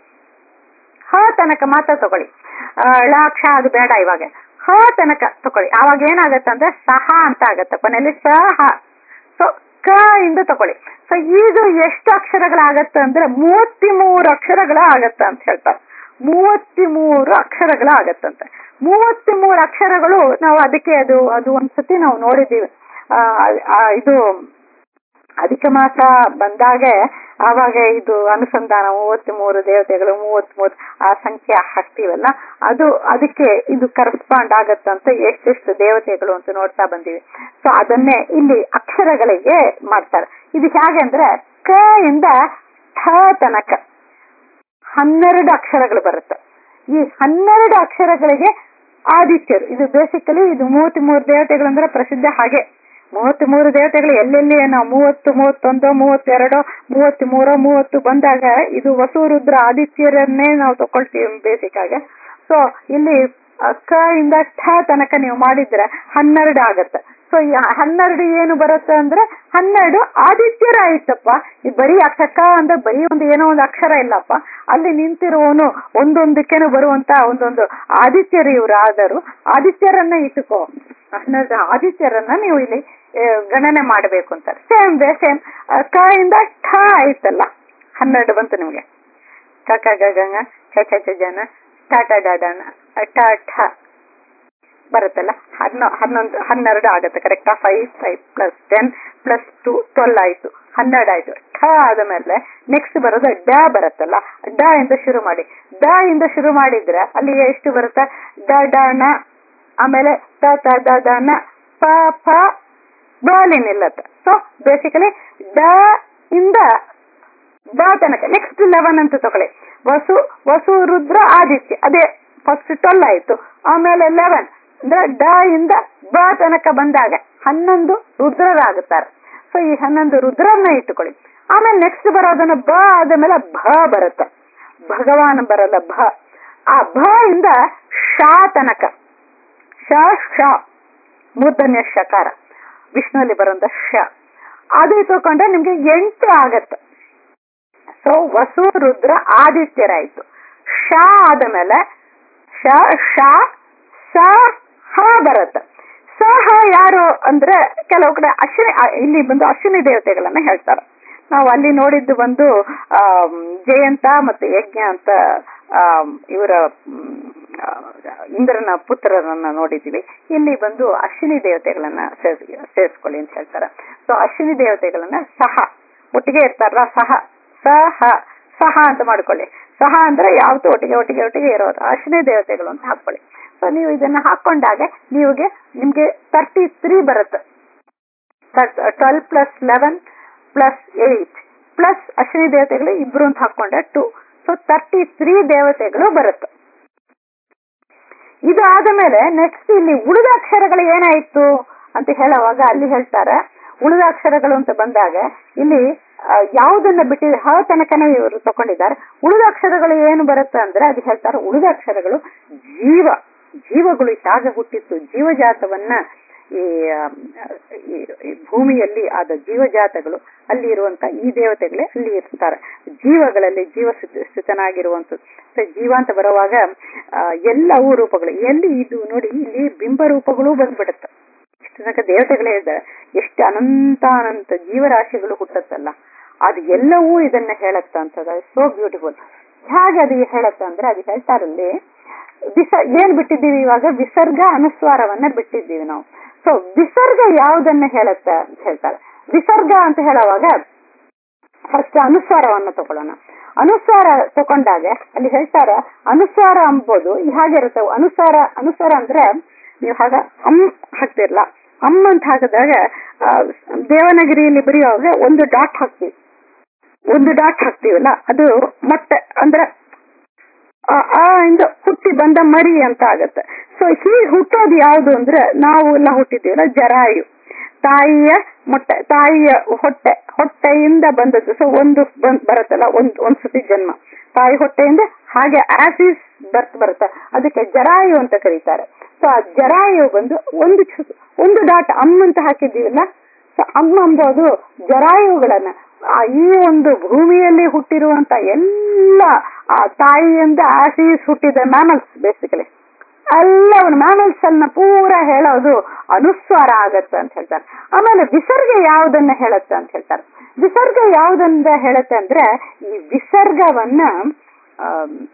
ಹ ತನಕ ಮಾತ್ರ ತಗೊಳ್ಳಿ, ಳಾಕ್ಷ ಅದು ಬೇಡ. ಇವಾಗ ಹ ತನಕ ತಗೊಳ್ಳಿ, ಆವಾಗ ಏನಾಗತ್ತೆ ಅಂದ್ರೆ ಸಹ ಅಂತ ಆಗತ್ತೆ ಕೊನೆಯಲ್ಲಿ ಸಹ. ಸೊ ಕ ಇಂದ ತಗೊಳ್ಳಿ. ಸೊ ಈಗ ಎಷ್ಟು ಅಕ್ಷರಗಳಾಗತ್ತ ಅಂದ್ರೆ ಮೂವತ್ತಿ ಮೂರು ಅಕ್ಷರಗಳ ಆಗತ್ತ ಅಂತ ಹೇಳ್ತಾರೆ. ಮೂವತ್ತಿ ಮೂರು ಅಕ್ಷರಗಳ ಆಗತ್ತಂತೆ. ಮೂವತ್ತಿ ಮೂರು ಅಕ್ಷರಗಳು ನಾವು ಅದಕ್ಕೆ ಅದು ಅದು ಒಂದ್ಸತಿ ನಾವು ನೋಡಿದ್ದೀವಿ. ಆ ಇದು ಅಧಿಕ ಮಾಸ ಬಂದಾಗ ಆವಾಗ ಇದು ಅನುಸಂಧಾನ ಮೂವತ್ತ್ ಮೂರು ದೇವತೆಗಳು ಮೂವತ್ತ್ ಮೂರು ಆ ಸಂಖ್ಯೆ ಹಾಕ್ತೀವಲ್ಲ, ಅದು ಅದಕ್ಕೆ ಇದು ಕರೆಸ್ಪಾಂಡ್ ಆಗತ್ತಂತ ಎಷ್ಟೆಷ್ಟು ದೇವತೆಗಳು ಅಂತ ನೋಡ್ತಾ ಬಂದೀವಿ. ಸೊ ಅದನ್ನೇ ಇಲ್ಲಿ ಅಕ್ಷರಗಳಿಗೆ ಮಾಡ್ತಾರೆ. ಇದು ಹೇಗೆ ಅಂದ್ರೆ ಕ ಇಂದ ಠ ತನಕ ಹನ್ನೆರಡು ಅಕ್ಷರಗಳು ಬರುತ್ತೆ. ಈ ಹನ್ನೆರಡು ಅಕ್ಷರಗಳಿಗೆ ಆದಿತ್ಯರು, ಇದು ಬೇಸಿಕಲಿ ಇದು ಮೂವತ್ತ್ ಮೂರು ದೇವತೆಗಳು ಅಂದ್ರೆ ಪ್ರಸಿದ್ಧ. ಹಾಗೆ ಮೂವತ್ತ್ ಮೂರು ದೇವತೆಗಳು ಎಲ್ಲೆಲ್ಲಿ ನಾವು ಮೂವತ್ತು ಮೂವತ್ತೊಂದು ಮೂವತ್ತೆರಡು ಮೂವತ್ತ್ ಮೂರು ಮೂವತ್ತು ಬಂದಾಗ ಇದು ವಸು ರುದ್ರ ಆದಿತ್ಯರನ್ನೇ ನಾವು ತಗೊಳ್ತೀವಿ ಬೇಸಿಕ್ ಆಗಿ. ಸೊ ಇಲ್ಲಿ ಕ ಇಂದ ಠ ತನಕ ನೀವು ಮಾಡಿದ್ರೆ ಹನ್ನೆರಡು ಆಗತ್ತೆ. ಸೊ ಈ ಹನ್ನೆರಡು ಏನು ಬರುತ್ತೆ ಅಂದ್ರೆ ಹನ್ನೆರಡು ಆದಿತ್ಯರ ಆಯ್ತಪ್ಪ. ಈ ಬರೀ ಅಕ್ಷಕ ಅಂದ್ರೆ ಬರೀ ಒಂದು ಏನೋ ಒಂದು ಅಕ್ಷರ ಇಲ್ಲಪ್ಪ, ಅಲ್ಲಿ ನಿಂತಿರುವವನು ಒಂದೊಂದಕ್ಕೇನು ಬರುವಂತ ಒಂದೊಂದು ಆದಿತ್ಯರು ಇವರು ಆದರು. ಆದಿತ್ಯರನ್ನ ಇಟ್ಟುಕೋ, ಹನ್ನೆರಡು ಆದಿತ್ಯರನ್ನ ನೀವು ಇಲ್ಲಿ ಗಣನೆ ಮಾಡಬೇಕು ಅಂತಾರೆ. ಸೇಮ್ ಬೇ ಸೇಮ್ ಕ ಇಂದ ಠ ಆಯ್ತಲ್ಲ, ಹನ್ನೆರಡು ಬಂತು ನಿಮ್ಗೆ. ಕ ಕ ಗ ಗ ಛ ಛ ಛ ಜನ ಟ ಟ ಡ ಡ ಟ ಠ ಬರುತ್ತಲ್ಲ, ಹನ್ನೊ ಹನ್ನೊಂದು ಹನ್ನೆರಡು ಆಗುತ್ತೆ ಕರೆಕ್ಟಾ. Five five plus ten plus two twelve ಆಯ್ತು, ಹನ್ನೆರಡು ಆಯ್ತು. ಠ ಆದ ಮೇಲೆ ನೆಕ್ಸ್ಟ್ ಬರೋದು ಡ ಬರುತ್ತಲ್ಲ, ಡ ಇಂದ ಶುರು ಮಾಡಿ. ಡ ಇಂದ ಶುರು ಮಾಡಿದ್ರೆ ಅಲ್ಲಿ ಎಷ್ಟು ಬರುತ್ತೆ? ಡ ಡ ನ, ಆಮೇಲೆ ತ ತ ದ ದ ನ, ಪ ಪ ಬಾಲಿ ನಿಲ್ಲತ್ತೆ. ಸೊ ಬೇಸಿಕಲಿ ಡ ಇಂದ ಬ ತನಕ ನೆಕ್ಸ್ಟ್ ಲೆವೆನ್ ಅಂತ ತಗೊಳ್ಳಿ. ವಸು ವಸು ರುದ್ರ ಆದಿತ್ಯ, ಅದೇ ಫಸ್ಟ್ ಟ್ವೆಲ್ ಆಯ್ತು. ಆಮೇಲೆ ಲೆವೆನ್ ಅಂದ್ರೆ ಡ ಇಂದ ಬ ತನಕ ಬಂದಾಗ ಹನ್ನೊಂದು ರುದ್ರರಾಗುತ್ತಾರೆ. ಸೊ ಈ ಹನ್ನೊಂದು ರುದ್ರನ್ನ ಇಟ್ಟುಕೊಳ್ಳಿ. ಆಮೇಲೆ ನೆಕ್ಸ್ಟ್ ಬರೋದನ್ನ ಬ ಆದ ಮೇಲೆ ಭ ಬರುತ್ತೆ. ಭಗವಾನ್ ಬರಲ್ಲ, ಭ. ಆ ಭ ಇಂದ ಶಾ ತನಕ, ಶ ಶ ಮೂರ್ಧನ್ಯ ಶಕಾರ, ವಿಷ್ಣುವಲ್ಲಿ ಬರುವಂತ ಶ, ಅದು ತಗೊಂಡ್ರೆ ನಿಮ್ಗೆ ಎಂಟು ಆಗತ್ತೆ. ಸೊ ವಸು ರುದ್ರ ಆದಿತ್ಯರಾಯ್ತು. ಶ ಆದ ಮೇಲೆ ಶ ಶ ಸ ಹ ಬರುತ್ತೆ. ಸ ಹ ಯಾರು ಅಂದ್ರೆ ಕೆಲವು ಕಡೆ ಅಶ್ವಿನಿ, ಇಲ್ಲಿ ಬಂದು ಅಶ್ವಿನಿ ದೇವತೆಗಳನ್ನ ಹೇಳ್ತಾರೆ. ನಾವು ಅಲ್ಲಿ ನೋಡಿದ್ದು ಬಂದು ಆ ಜಯಂತ ಮತ್ತು ಯಜ್ಞ ಅಂತ ಆ ಇವರ ಇಂದ್ರನ ಪುತ್ರರನ್ನ ನೋಡಿದ್ದೀವಿ. ಇಲ್ಲಿ ಬಂದು ಅಶ್ವಿನಿ ದೇವತೆಗಳನ್ನ ಸೇರಿಸ್ಕೊಳ್ಳಿ ಅಂತ ಹೇಳ್ತಾರೆ. ಸೊ ಅಶ್ವಿನಿ ದೇವತೆಗಳನ್ನ ಸಹ ಒಟ್ಟಿಗೆ ಇರ್ತಾರಲ್ಲ, ಸಹ ಸಹ ಸಹ ಅಂತ ಮಾಡ್ಕೊಳ್ಳಿ. ಸಹ ಅಂದ್ರೆ ಯಾವತ್ತು ಒಟ್ಟಿಗೆ ಒಟ್ಟಿಗೆ ಒಟ್ಟಿಗೆ ಇರೋದು ಅಶ್ವಿನಿ ದೇವತೆಗಳು ಅಂತ ಹಾಕೊಳ್ಳಿ. ಸೊ ನೀವು ಇದನ್ನ ಹಾಕೊಂಡಾಗ ನೀವಿಗೆ ನಿಮ್ಗೆ ತರ್ಟಿ ತ್ರೀ ಬರುತ್ತೆ. Twelve plus eleven plus eight plus Ashwini ದೇವತೆಗಳು ಇಬ್ರು ಅಂತ ಹಾಕೊಂಡ್ರೆ ಟು. ಸೊ ತರ್ಟಿ ತ್ರೀ ದೇವತೆಗಳು ಬರುತ್ತೆ. ಇದು ಆದ ಮೇಲೆ ನೆಕ್ಸ್ಟ್ ಇಲ್ಲಿ ಉಳಿದ ಅಕ್ಷರಗಳು ಏನಾಯ್ತು ಅಂತ ಹೇಳುವಾಗ ಅಲ್ಲಿ ಹೇಳ್ತಾರೆ, ಉಳಿದ ಅಕ್ಷರಗಳು ಅಂತ ಬಂದಾಗ ಇಲ್ಲಿ ಯಾವುದನ್ನ ಬಿಟ್ಟಿದೆ ಹ ತನಕನೇ ಇವರು ತಕೊಂಡಿದ್ದಾರೆ. ಉಳಿದ ಅಕ್ಷರಗಳು ಏನು ಬರುತ್ತೆ ಅಂದ್ರೆ ಅದು ಹೇಳ್ತಾರೆ, ಉಳಿದ ಅಕ್ಷರಗಳು ಜೀವ ಜೀವಗಳು ಹೇಗೆ ಹುಟ್ಟಿತ್ತು, ಜೀವಜಾತವನ್ನ ಈ ಭೂಮಿಯಲ್ಲಿ ಆದ ಜೀವಜಾತಗಳು ಅಲ್ಲಿ ಇರುವಂತ ಈ ದೇವತೆಗಳೇ ಅಲ್ಲಿ ಇರ್ತಾರೆ. ಜೀವಗಳಲ್ಲಿ ಜೀವ ಸ್ಥಿತನಾಗಿರುವಂಥದ್ದು ಜೀವ ಅಂತ ಬರುವಾಗ ಎಲ್ಲವೂ ರೂಪಗಳು ಎಲ್ಲಿ ಇದು ನೋಡಿ, ಇಲ್ಲಿ ಬಿಂಬ ರೂಪಗಳು ಬಂದ್ಬಿಡುತ್ತೆ. ಇಷ್ಟು ತನಕ ದೇವತೆಗಳೇ ಇದ್ದಾರೆ, ಎಷ್ಟು ಅನಂತ ಅನಂತ ಜೀವರಾಶಿಗಳು ಹುಟ್ಟತ್ತಲ್ಲ, ಅದು ಎಲ್ಲವೂ ಇದನ್ನ ಹೇಳತ್ತ ಅಂತದ. So beautiful. ಹೇಗೆ ಅದು ಹೇಳತ್ತ ಅಂದ್ರೆ ಅದು ಹೇಳ್ತಾರಲ್ಲಿ ವಿಸ ಏನ್ ಬಿಟ್ಟಿದ್ದೀವಿ ಇವಾಗ, ವಿಸರ್ಗ ಅನುಸ್ವಾರವನ್ನ ಬಿಟ್ಟಿದ್ದೀವಿ ನಾವು. ಸೊ ವಿಸರ್ಗ ಯಾವುದನ್ನ ಹೇಳತ್ತ ಅಂತ ಹೇಳ್ತಾರೆ. ವಿಸರ್ಗ ಅಂತ ಹೇಳುವಾಗ ಫಸ್ಟ್ ಅನುಸ್ವಾರವನ್ನ ತಗೊಳ್ಳೋಣ. ಅನುಸ್ವಾರ ತಗೊಂಡಾಗ ಅಲ್ಲಿ ಹೇಳ್ತಾರ, ಅನುಸ್ವಾರ ಅಂಬೋದು ಹಾಗಿರುತ್ತೆ. ಅನುಸ್ವಾರ ಅನುಸ್ವಾರ ಅಂದ್ರೆ ನೀವು ಹಾಗ ಅಮ್ ಹಾಕ್ತಿರ್ಲ, ಅಮ್ಮ ಅಂತ ಹಾಕಿದಾಗ ದೇವನಗಿರಿಯಲ್ಲಿ ಬರೆಯುವಾಗ ಒಂದು ಡಾಟ್ ಹಾಕ್ತೀವಿ, ಒಂದು ಡಾಟ್ ಹಾಕ್ತೀವಲ್ಲ ಅದು ಮತ್ತೆ ಅಂದ್ರೆ ಆ ಇಂದ ಹುಟ್ಟಿ ಬಂದ ಮರಿ ಅಂತ ಆಗತ್ತೆ. ಸೊ ಹೀಗೆ ಹುಟ್ಟೋದು ಯಾವುದು ಅಂದ್ರೆ ನಾವು ಎಲ್ಲ ಹುಟ್ಟಿದ್ದೀವಲ್ಲ ಜರಾಯು, ತಾಯಿಯ ಮೊಟ್ಟೆ, ತಾಯಿಯ ಹೊಟ್ಟೆ, ಹೊಟ್ಟೆಯಿಂದ ಬಂದದ್ದು. ಸೊ ಒಂದು ಬರುತ್ತಲ್ಲ ಒಂದ್ ಒಂದ್ಸತಿ ಜನ್ಮ ತಾಯಿ ಹೊಟ್ಟೆಯಿಂದ, ಹಾಗೆ ಆಸಿಸ್ ಬರ್ತ್ ಬರುತ್ತೆ, ಅದಕ್ಕೆ ಜರಾಯು ಅಂತ ಕರೀತಾರೆ. ಸೊ ಆ ಜರಾಯು ಬಂದು ಒಂದು ಒಂದು ಡಾಟ್ ಅಮ್ಮ ಅಂತ ಹಾಕಿದ್ದೀವಲ್ಲ, ಸೊ ಅಮ್ಮ ಅಂಬೋದು ಜರಾಯುಗಳನ್ನ ಈ ಒಂದು ಭೂಮಿಯಲ್ಲಿ ಹುಟ್ಟಿರುವಂತ ಎಲ್ಲ ಆ ತಾಯಿಯಿಂದ ಆಸೀಸ್ ಹುಟ್ಟಿದ ಮ್ಯಾಮಲ್ಸ್, ಬೇಸಿಕಲಿ ಎಲ್ಲ ಮ್ಯಾಮಲ್ಸ್ ಅನ್ನ ಪೂರ ಹೇಳೋದು ಅನುಸ್ವಾರ ಆಗತ್ತೆ ಅಂತ ಹೇಳ್ತಾರೆ. ಆಮೇಲೆ ವಿಸರ್ಗ ಯಾವುದನ್ನ ಹೇಳತ್ತೆ ಅಂತ ಹೇಳ್ತಾರೆ. ವಿಸರ್ಗ ಯಾವುದನ್ನ ಹೇಳತ್ತೆ ಅಂದ್ರೆ ಈ ವಿಸರ್ಗವನ್ನ ಆ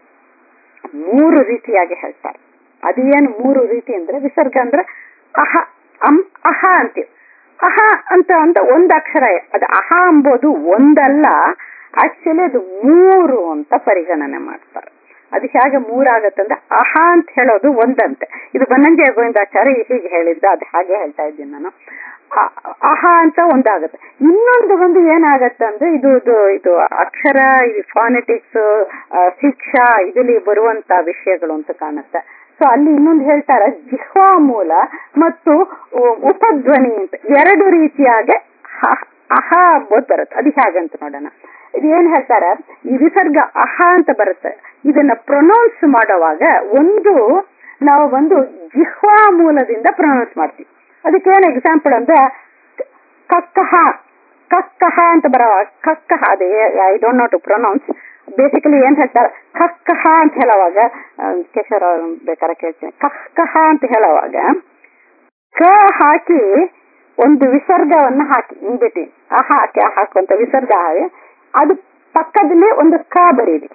ಮೂರು ರೀತಿಯಾಗಿ ಹೇಳ್ತಾರೆ. ಅದೇನು ಮೂರು ರೀತಿ ಅಂದ್ರೆ, ವಿಸರ್ಗ ಅಂದ್ರೆ ಅಹ ಅಂ ಅಹ ಅಂತೀವಿ. ಅಹ ಅಂತ ಅಂತ ಒಂದು ಅಕ್ಷರ, ಅದು ಅಹ ಅಂಬೋದು ಒಂದಲ್ಲ, ಆಕ್ಚುಲಿ ಅದು ಮೂರು ಅಂತ ಪರಿಗಣನೆ ಮಾಡ್ತಾರೆ. ಅದು ಹೇಗೆ ಮೂರಾಗತ್ತಂದ್ರೆ ಅಹ ಅಂತ ಹೇಳೋದು ಒಂದಂತೆ. ಇದು ಬನ್ನಂಜಯ ಗೋವಿಂದಾಚಾರ್ಯ ಹೀಗೆ ಹೇಳಿದ್ದ, ಅದು ಹಾಗೆ ಹೇಳ್ತಾ ಇದ್ದೀನಿ ನಾನು. ಅಹ ಅಂತ ಒಂದಾಗತ್ತೆ. ಇನ್ನೊಂದು ಒಂದು ಏನಾಗತ್ತೆ ಅಂದ್ರೆ ಇದು ಇದು ಇದು ಅಕ್ಷರ, ಇದು ಫಾನೆಟಿಕ್ಸ್, ಶಿಕ್ಷಾ ಇದರಲ್ಲಿ ಬರುವಂತ ವಿಷಯಗಳು ಅಂತ ಕಾಣುತ್ತೆ. ಸೊ ಅಲ್ಲಿ ಇನ್ನೊಂದು ಹೇಳ್ತಾರೆ ಜಿಹ್ವಾ ಮೂಲ ಮತ್ತು ಉಪಧ್ವನಿ ಅಂತ ಎರಡು ರೀತಿಯಾಗಿ ಅಹ ಅಂಬೋದು ಬರುತ್ತೆ. ಅದು ಹೇಗಂತ ನೋಡೋಣ. ಇದು ಏನ್ ಹೇಳ್ತಾರೆ, ಈ ವಿಸರ್ಗ ಅಹ ಅಂತ ಬರುತ್ತೆ. ಇದನ್ನ ಪ್ರೊನೌನ್ಸ್ ಮಾಡುವಾಗ ಒಂದು ನಾವು ಒಂದು ಜಿಹ್ವಾ ಮೂಲದಿಂದ ಪ್ರೊನೌನ್ಸ್ ಮಾಡ್ತೀವಿ. ಅದಕ್ಕೇನ್ ಎಕ್ಸಾಂಪಲ್ ಅಂದ್ರೆ ಕಕ್ಕಹ ಕಕ್ಕಹ ಅಂತ ಬರೋವಾಗ ಕಕ್ಕಹ, ಅದೇ I don't know to pronounce. Basically ಏನ್ ಹೇಳ್ತಾರೆ ಕಕ್ಕಹ ಅಂತ ಹೇಳುವಾಗ, ಕೇಶರ ಬೇಕಾದ್ರೆ ಕೇಳ್ತೀನಿ, ಕಕ್ಕಹ ಅಂತ ಹೇಳುವಾಗ ಕ ಹಾಕಿ ಒಂದು ವಿಸರ್ಗವನ್ನ ಹಾಕಿ ಇನ್ಬಿಟ್ಟು ಅಹ ಹಾಕಿ ಹಾಕುವಂತ ವಿಸರ್ಗ ಹಾಕಿ ಅದು ಪಕ್ಕದಲ್ಲಿ ಒಂದು ಕ ಬರೀರಿ.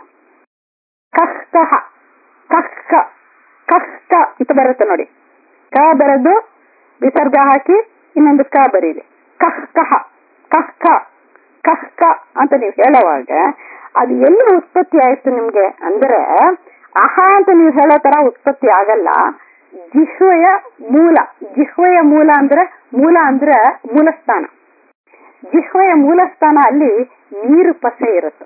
ಕಕ್ಕ ಕಕ್ಕ ಕಕ್ಕ ಅಂತ ಬರುತ್ತೆ ನೋಡಿ. ಕ ಬರೋದು ವಿಸರ್ಗ ಹಾಕಿ ಇನ್ನೊಂದು ಕ ಬರೀರಿ. ಕಕ್ಕ ಕಕ್ಕ ಕಕ್ಕ ಅಂತ ನೀವು ಹೇಳುವಾಗ ಅದು ಎಲ್ಲಿ ಉತ್ಪತ್ತಿ ಆಯ್ತು ನಿಮ್ಗೆ ಅಂದ್ರೆ ಅಹ ಅಂತ ನೀವು ಹೇಳೋ ತರ ಉತ್ಪತ್ತಿ ಆಗಲ್ಲ. ಜಿಹ್ವೆಯ ಮೂಲ, ಜಿಹ್ವೆಯ ಮೂಲ ಅಂದ್ರೆ ಮೂಲ ಅಂದ್ರೆ ಮೂಲಸ್ಥಾನ. ಜಿಹ್ವೆಯ ಮೂಲಸ್ಥಾನ ಅಲ್ಲಿ ನೀರು ಪಸೆ ಇರುತ್ತೆ.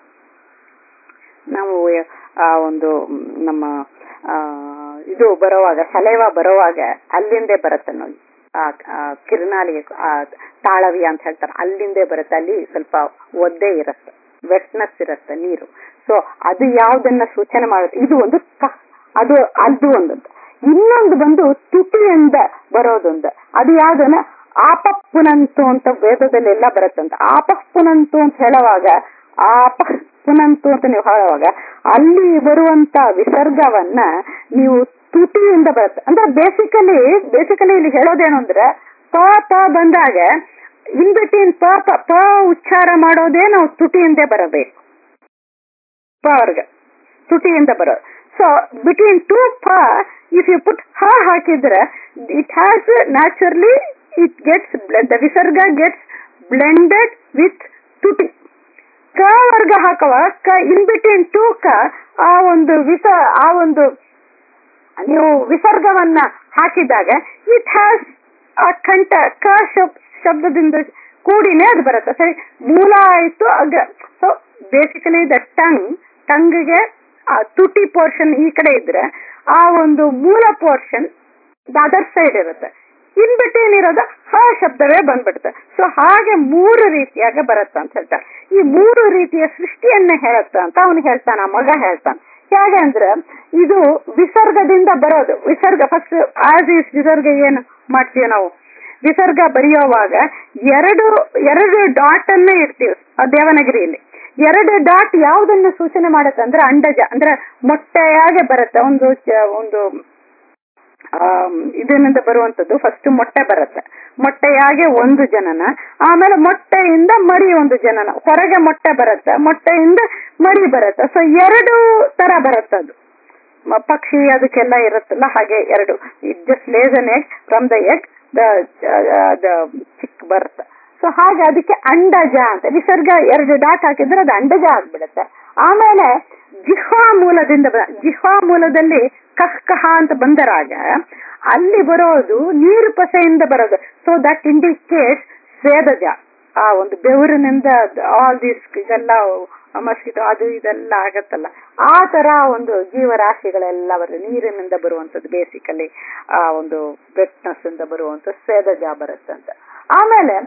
ನಾವು ಆ ಒಂದು ನಮ್ಮ ಆ ಇದು ಬರುವಾಗ ಸಲೈವ ಬರುವಾಗ ಅಲ್ಲಿಂದೇ ಬರುತ್ತೆ ನೋಡಿ. ಆ ಕಿರ್ನಾಲಿಗೆ ಆ ತಾಳವಿ ಅಂತ ಹೇಳ್ತಾರೆ, ಅಲ್ಲಿಂದೇ ಬರುತ್ತೆ. ಅಲ್ಲಿ ಸ್ವಲ್ಪ ಒದ್ದೆ ಇರುತ್ತೆ, ವೆಟ್ನೆಸ್ ಇರುತ್ತೆ ನೀರು. ಸೊ ಅದು ಯಾವುದನ್ನ ಸೂಚನೆ ಮಾಡುತ್ತೆ. ಇದು ಒಂದು ಅದು ಅದು ಒಂದು. ಇನ್ನೊಂದು ಬಂದು ತುಟಿಯಿಂದ ಬರೋದೊಂದು. ಅದು ಯಾವ್ದನ್ನ ಆಪಃಪುನಂತು ಅಂತ ವೇದದಲ್ಲಿ ಎಲ್ಲ ಬರುತ್ತಂತ. ಆಪಃಪುನಂತು ಅಂತ ಹೇಳುವಾಗ ಆಪಃಪುನಂತು ಅಂತ ನೀವು ಹೇಳುವಾಗ ಅಲ್ಲಿ ಬರುವಂತ ವಿಸರ್ಗವನ್ನ ನೀವು ತುಟಿಯಿಂದ ಬರುತ್ತೆ. ಅಂದ್ರೆ ಬೇಸಿಕಲಿ ಬೇಸಿಕಲಿ ಇಲ್ಲಿ ಹೇಳೋದೇನು ಅಂದ್ರೆ ಪ ಪ ಬಂದಾಗ ಇನ್ ಬಿಟ್ವೀನ್ ಪ ಪ ಉಚ್ಚಾರ ಮಾಡೋದೇ ನಾವು ತುಟಿಯಿಂದೇ ಬರಬೇಕು. ಪ ವರ್ಗ ತುಟಿಯಿಂದ ಬರೋದು. ಸೊ ಬಿಟ್ವೀನ್ ಟು ಪ ಇಫ್ ಯು ಪುಟ್ ಹ ಹಾಕಿದ್ರೆ it has naturally it gets the ವಿಸರ್ಗ ಗೆಟ್ಸ್ ಬ್ಲೆಂಡೆಡ್ ವಿತ್ ತುಟಿ. ಕ ವರ್ಗ ಹಾಕುವ ಕ ಇನ್ ಬಿಟ್ವೀನ್ ಟು ಕ ಆ ಒಂದು ವಿಸ ಆ ಒಂದು ನೀವು ವಿಸರ್ಗವನ್ನ ಹಾಕಿದಾಗ ಇಟ್ ಹ್ಯಾಸ್ ಆ ಕಂಠ ಕ ಶಬ್ದದಿಂದ ಕೂಡಿನೇ ಅದು ಬರುತ್ತೆ. ಸರಿ, ಮೂಲ ಆಯ್ತು. ಆಗ ಸೊ ಬೇಸಿಕಲಿ ದ ಟಂಗ್ ಟಂಗ್ಗೆ ಆ ತುಟಿ ಪೋರ್ಷನ್ ಈ ಕಡೆ ಇದ್ರೆ ಆ ಒಂದು ಮೂಲ ಪೋರ್ಷನ್ ಅದರ್ ಸೈಡ್ ಇರುತ್ತೆ. ಇನ್ ಬಿಟ್ವೀನ್ ಇರೋದು ಹ ಶಬ್ದವೇ ಬಂದ್ಬಿಡುತ್ತೆ. ಸೊ ಹಾಗೆ ಮೂರು ರೀತಿಯಾಗ ಬರುತ್ತೆ ಅಂತ ಹೇಳ್ತಾರೆ. ಈ ಮೂರು ರೀತಿಯ ಸೃಷ್ಟಿಯನ್ನ ಹೇಳುತ್ತ ಅಂತ ಅವನು ಹೇಳ್ತಾನ, ಮಗ ಹೇಳ್ತಾನೆ. ಹೇಗೆ ಅಂದ್ರೆ ಇದು ವಿಸರ್ಗದಿಂದ ಬರೋದು. ವಿಸರ್ಗ ಫಸ್ಟ್ ಆಸ್ ಈಸ್ ವಿಸರ್ಗ ಏನು ಮಾಡ್ತೀವಿ ನಾವು, ವಿಸರ್ಗ ಬರೆಯುವಾಗ ಎರಡು ಎರಡು ಡಾಟ್ ಅನ್ನ ಇಡ್ತೀವಿ ದೇವನಗಿರಿಯಲ್ಲಿ. ಎರಡು ಡಾಟ್ ಯಾವುದನ್ನ ಸೂಚನೆ ಮಾಡುತ್ತೆ ಅಂದ್ರೆ ಅಂಡಜ, ಅಂದ್ರೆ ಮೊಟ್ಟೆಯಾಗೆ ಬರುತ್ತೆ. ಒಂದು ಒಂದು ಆ ಇದರಿಂದ ಬರುವಂತದ್ದು ಫಸ್ಟ್ ಮೊಟ್ಟೆ ಬರುತ್ತೆ. ಮೊಟ್ಟೆಯಾಗೆ ಒಂದು ಜನನ, ಆಮೇಲೆ ಮೊಟ್ಟೆಯಿಂದ ಮರಿ ಒಂದು ಜನನ, ಹೊರಗೆ ಮೊಟ್ಟೆ ಬರುತ್ತೆ, ಮೊಟ್ಟೆಯಿಂದ ಮರಿ ಬರುತ್ತೆ. ಸೊ ಎರಡು ತರ ಬರುತ್ತೆ. ಅದು ಪಕ್ಷಿ ಅದಕ್ಕೆಲ್ಲ ಇರುತ್ತಲ್ಲ ಹಾಗೆ ಎರಡು. It just lays an egg from the egg the chick ಬರುತ್ತೆ. ಸೊ ಹಾಗೆ ಅದಕ್ಕೆ ಅಂಡಜ ಅಂತ. ವಿಸರ್ಗ ಎರಡು ಡಾಟ್ ಹಾಕಿದ್ರೆ ಅದು ಅಂಡಜ ಆಗ್ಬಿಡುತ್ತೆ. ಆಮೇಲೆ ಜಿಹ್ವಾ ಮೂಲದಿಂದ ಜಿಹ್ವಾ ಮೂಲದಲ್ಲಿ ಕಹ್ ಕಹ ಅಂತ ಬಂದರಾಗ ಅಲ್ಲಿ ಬರೋದು ನೀರು ಪಸೆಯಿಂದ ಬರೋದು. ಸೊ ದಟ್ ಇಂಡಿಕೇಟ್ಸ್ ಸ್ವೇದಜ. ಆ ಒಂದು ಬೆವರಿನಿಂದ ಆಲ್ ದಿಸ್ ಇದೆಲ್ಲ ಮಸ್ಕಿಟೋ ಅದು ಇದೆಲ್ಲ ಆಗತ್ತಲ್ಲ, ಆ ತರ ಒಂದು ಜೀವರಾಶಿಗಳೆಲ್ಲ ಬರುತ್ತೆ. ನೀರಿನಿಂದ ಬರುವಂತದ್ದು ಬೇಸಿಕಲಿ ಆ ಒಂದು ವೆಟ್ನೆಸ್ ಇಂದ ಬರುವಂತ ಸ್ವೇದಜ ಬರುತ್ತೆ ಅಂತ. ಆಮೇಲೆ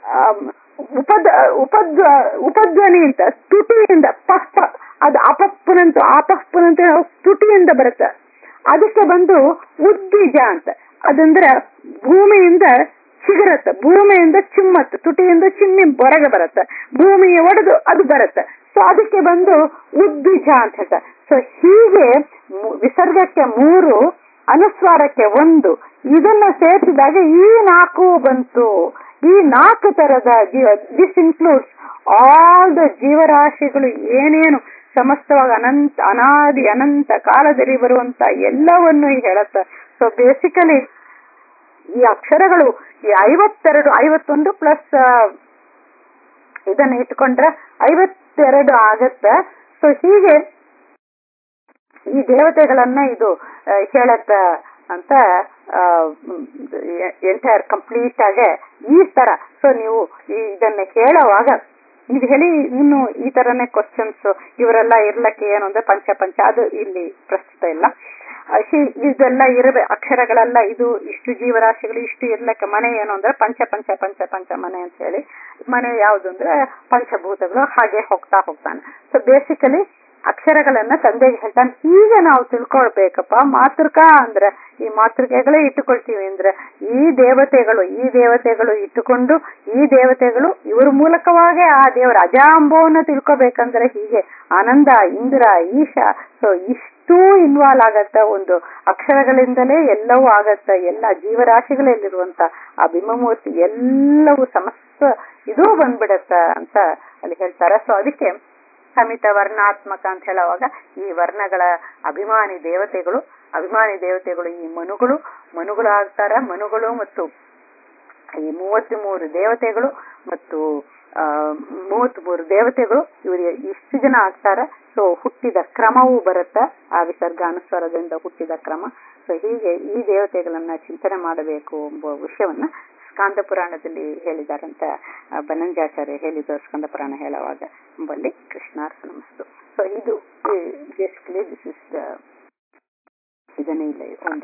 ಉಪದ್ ಉಪದ್ ಉಪಧ್ವನಿ ಅಂತ ತುಟಿಯಿಂದ ಪಫ್ ಅದು ಅಪಪ್ಪನಂತೂ ಆಪಪ್ಪನಂತೂ ತುಟಿಯಿಂದ ಬರುತ್ತೆ. ಅದಕ್ಕೆ ಬಂದು ಉದ್ದಿಜ ಅಂತ. ಅದಂದ್ರೆ ಭೂಮಿಯಿಂದ ಚಿಗುರತ್ತೆ, ಭೂಮಿಯಿಂದ ಚಿಮ್ಮತ್ತು, ತುಟಿಯಿಂದ ಚಿಮ್ಮಿ ಹೊರಗೆ ಬರುತ್ತೆ, ಭೂಮಿಯ ಒಡೆದು ಅದು ಬರುತ್ತೆ. ಸೊ ಅದಕ್ಕೆ ಬಂದು ಉದ್ದಿಜ ಅಂತ ಹೇಳ್ತಾರೆ. ಸೊ ಹೀಗೆ ವಿಸರ್ಗಕ್ಕೆ ಮೂರು, ಅನುಸ್ವಾರಕ್ಕೆ ಒಂದು, ಇದನ್ನ ಸೇರಿಸಿದಾಗ ಈ ನಾಲ್ಕು ಬಂತು. ಈ ನಾಲ್ಕು ತರದ ಜೀವ, ದಿಸ್ ಇನ್ಕ್ಲೂಡ್ಸ್ ಆಲ್ ದ ಜೀವರಾಶಿಗಳು ಏನೇನು ಸಮಸ್ತವಾಗಿ ಅನಂತ ಅನಾದಿ ಅನಂತ ಕಾಲದಲ್ಲಿ ಬರುವಂತ ಎಲ್ಲವನ್ನು ಹೇಳುತ್ತೆ. ಸೊ ಬೇಸಿಕಲಿ ಈ ಅಕ್ಷರಗಳು ಈ ಐವತ್ತೆರಡು ಐವತ್ತೊಂದು ಪ್ಲಸ್ ಇದನ್ನ ಇಟ್ಕೊಂಡ್ರೆ ಐವತ್ತೆರಡು ಆಗತ್ತೆ. ಸೊ ಹೀಗೆ ಈ ದೇವತೆಗಳನ್ನ ಇದು ಹೇಳತ್ತ ಅಂತ ಎಂಟೈರ್ ಕಂಪ್ಲೀಟ್ ಆಗಿ ಈ ತರ. ಸೊ ನೀವು ಇದನ್ನ ಹೇಳುವಾಗ ಇದು ಹೇಳಿ ಇನ್ನು ಈ ತರನೇ ಕ್ವಶನ್ಸ್ ಇವರೆಲ್ಲ ಇರ್ಲಕ್ಕೆ ಏನು ಅಂದ್ರೆ ಪಂಚ ಪಂಚ ಅದು ಇಲ್ಲಿ ಪ್ರಸ್ತುತ ಇಲ್ಲ. ಇದೆಲ್ಲ ಇರಬೇ ಅಕ್ಷರಗಳೆಲ್ಲ ಇದು ಇಷ್ಟು ಜೀವರಾಶಿಗಳು ಇಷ್ಟು ಇರ್ಲಕ್ಕೆ ಮನೆ ಏನು ಅಂದ್ರೆ ಪಂಚ ಪಂಚ ಪಂಚ ಪಂಚ ಮನೆ ಅಂತ ಹೇಳಿ. ಮನೆ ಯಾವುದು ಅಂದ್ರೆ ಪಂಚಭೂತಗಳು. ಹಾಗೆ ಹೋಗ್ತಾ ಹೋಗ್ತಾನೆ. ಸೊ ಬೇಸಿಕಲಿ ಅಕ್ಷರಗಳನ್ನ ತಂದೆಗೆ ಹೇಳ್ತಾನೆ. ಈಗ ನಾವು ತಿಳ್ಕೊಳ್ಬೇಕಪ್ಪ ಮಾತೃಕ ಅಂದ್ರೆ ಈ ಮಾತೃಕೆಗಳೇ ಇಟ್ಟುಕೊಳ್ತೀವಿ ಅಂದ್ರೆ ಈ ದೇವತೆಗಳು ಈ ದೇವತೆಗಳು ಇಟ್ಟುಕೊಂಡು ಈ ದೇವತೆಗಳು ಇವ್ರ ಮೂಲಕವಾಗೇ ಆ ದೇವರ ಅಜಾಂಬವನ್ನ ತಿಳ್ಕೊಬೇಕಂದ್ರೆ ಹೀಗೆ ಆನಂದ ಇಂದ್ರ ಈಶಾ. ಸೊ ಇಷ್ಟೂ ಇನ್ವಾಲ್ವ್ ಆಗತ್ತ. ಒಂದು ಅಕ್ಷರಗಳಿಂದಲೇ ಎಲ್ಲವೂ ಆಗತ್ತ. ಎಲ್ಲ ಜೀವರಾಶಿಗಳಲ್ಲಿರುವಂತ ಆ ಬಿಂಬಮೂರ್ತಿ ಎಲ್ಲವೂ ಸಮಸ್ತ ಇದೂ ಬಂದ್ಬಿಡತ್ತ ಅಂತ ಅಲ್ಲಿ ಹೇಳ್ತಾರೆ. ಸೊ ಅದಕ್ಕೆ ಸಮಿತ ವರ್ಣಾತ್ಮಕ ಅಂತ ಹೇಳುವಾಗ ಈ ವರ್ಣಗಳ ಅಭಿಮಾನಿ ದೇವತೆಗಳು ಅಭಿಮಾನಿ ದೇವತೆಗಳು ಈ ಮನುಗಳು ಮನುಗಳು ಆಗ್ತಾರ. ಮನುಗಳು ಮತ್ತು ಈ ಮೂವತ್ತ್ ಮೂರು ದೇವತೆಗಳು ಮತ್ತು ಆ ಮೂವತ್ತ್ ಮೂರು ದೇವತೆಗಳು ಇವರಿಗೆ ಇಷ್ಟು ಜನ ಆಗ್ತಾರ. ಸೊ ಹುಟ್ಟಿದ ಕ್ರಮವೂ ಬರುತ್ತ. ಆ ವಿಸರ್ಗ ಅನುಸ್ವರದಿಂದ ಹುಟ್ಟಿದ ಕ್ರಮ. ಸೊ ಹೀಗೆ ಈ ದೇವತೆಗಳನ್ನ ಚಿಂತನೆ ಮಾಡಬೇಕು ಎಂಬ ವಿಷಯವನ್ನ ಸ್ಕಾಂದ ಪುರಾಣದಲ್ಲಿ ಹೇಳಿದಾರಂತ ಬನಂಜಾಚಾರ್ಯ ಹೇಳಿದ ಸ್ಕಂದ ಪುರಾಣ ಹೇಳುವಾಗ ಎಂಬಲ್ಲಿ ಕೃಷ್ಣಾರ್ಪಣಮಸ್ತು. ಸೊ ಇದು ಬೇಸಿಕಲಿ ದಿಸ್ ಇಸ್ ದ ಇದನ್ನೇ ಇಲ್ಲ ಒಂದು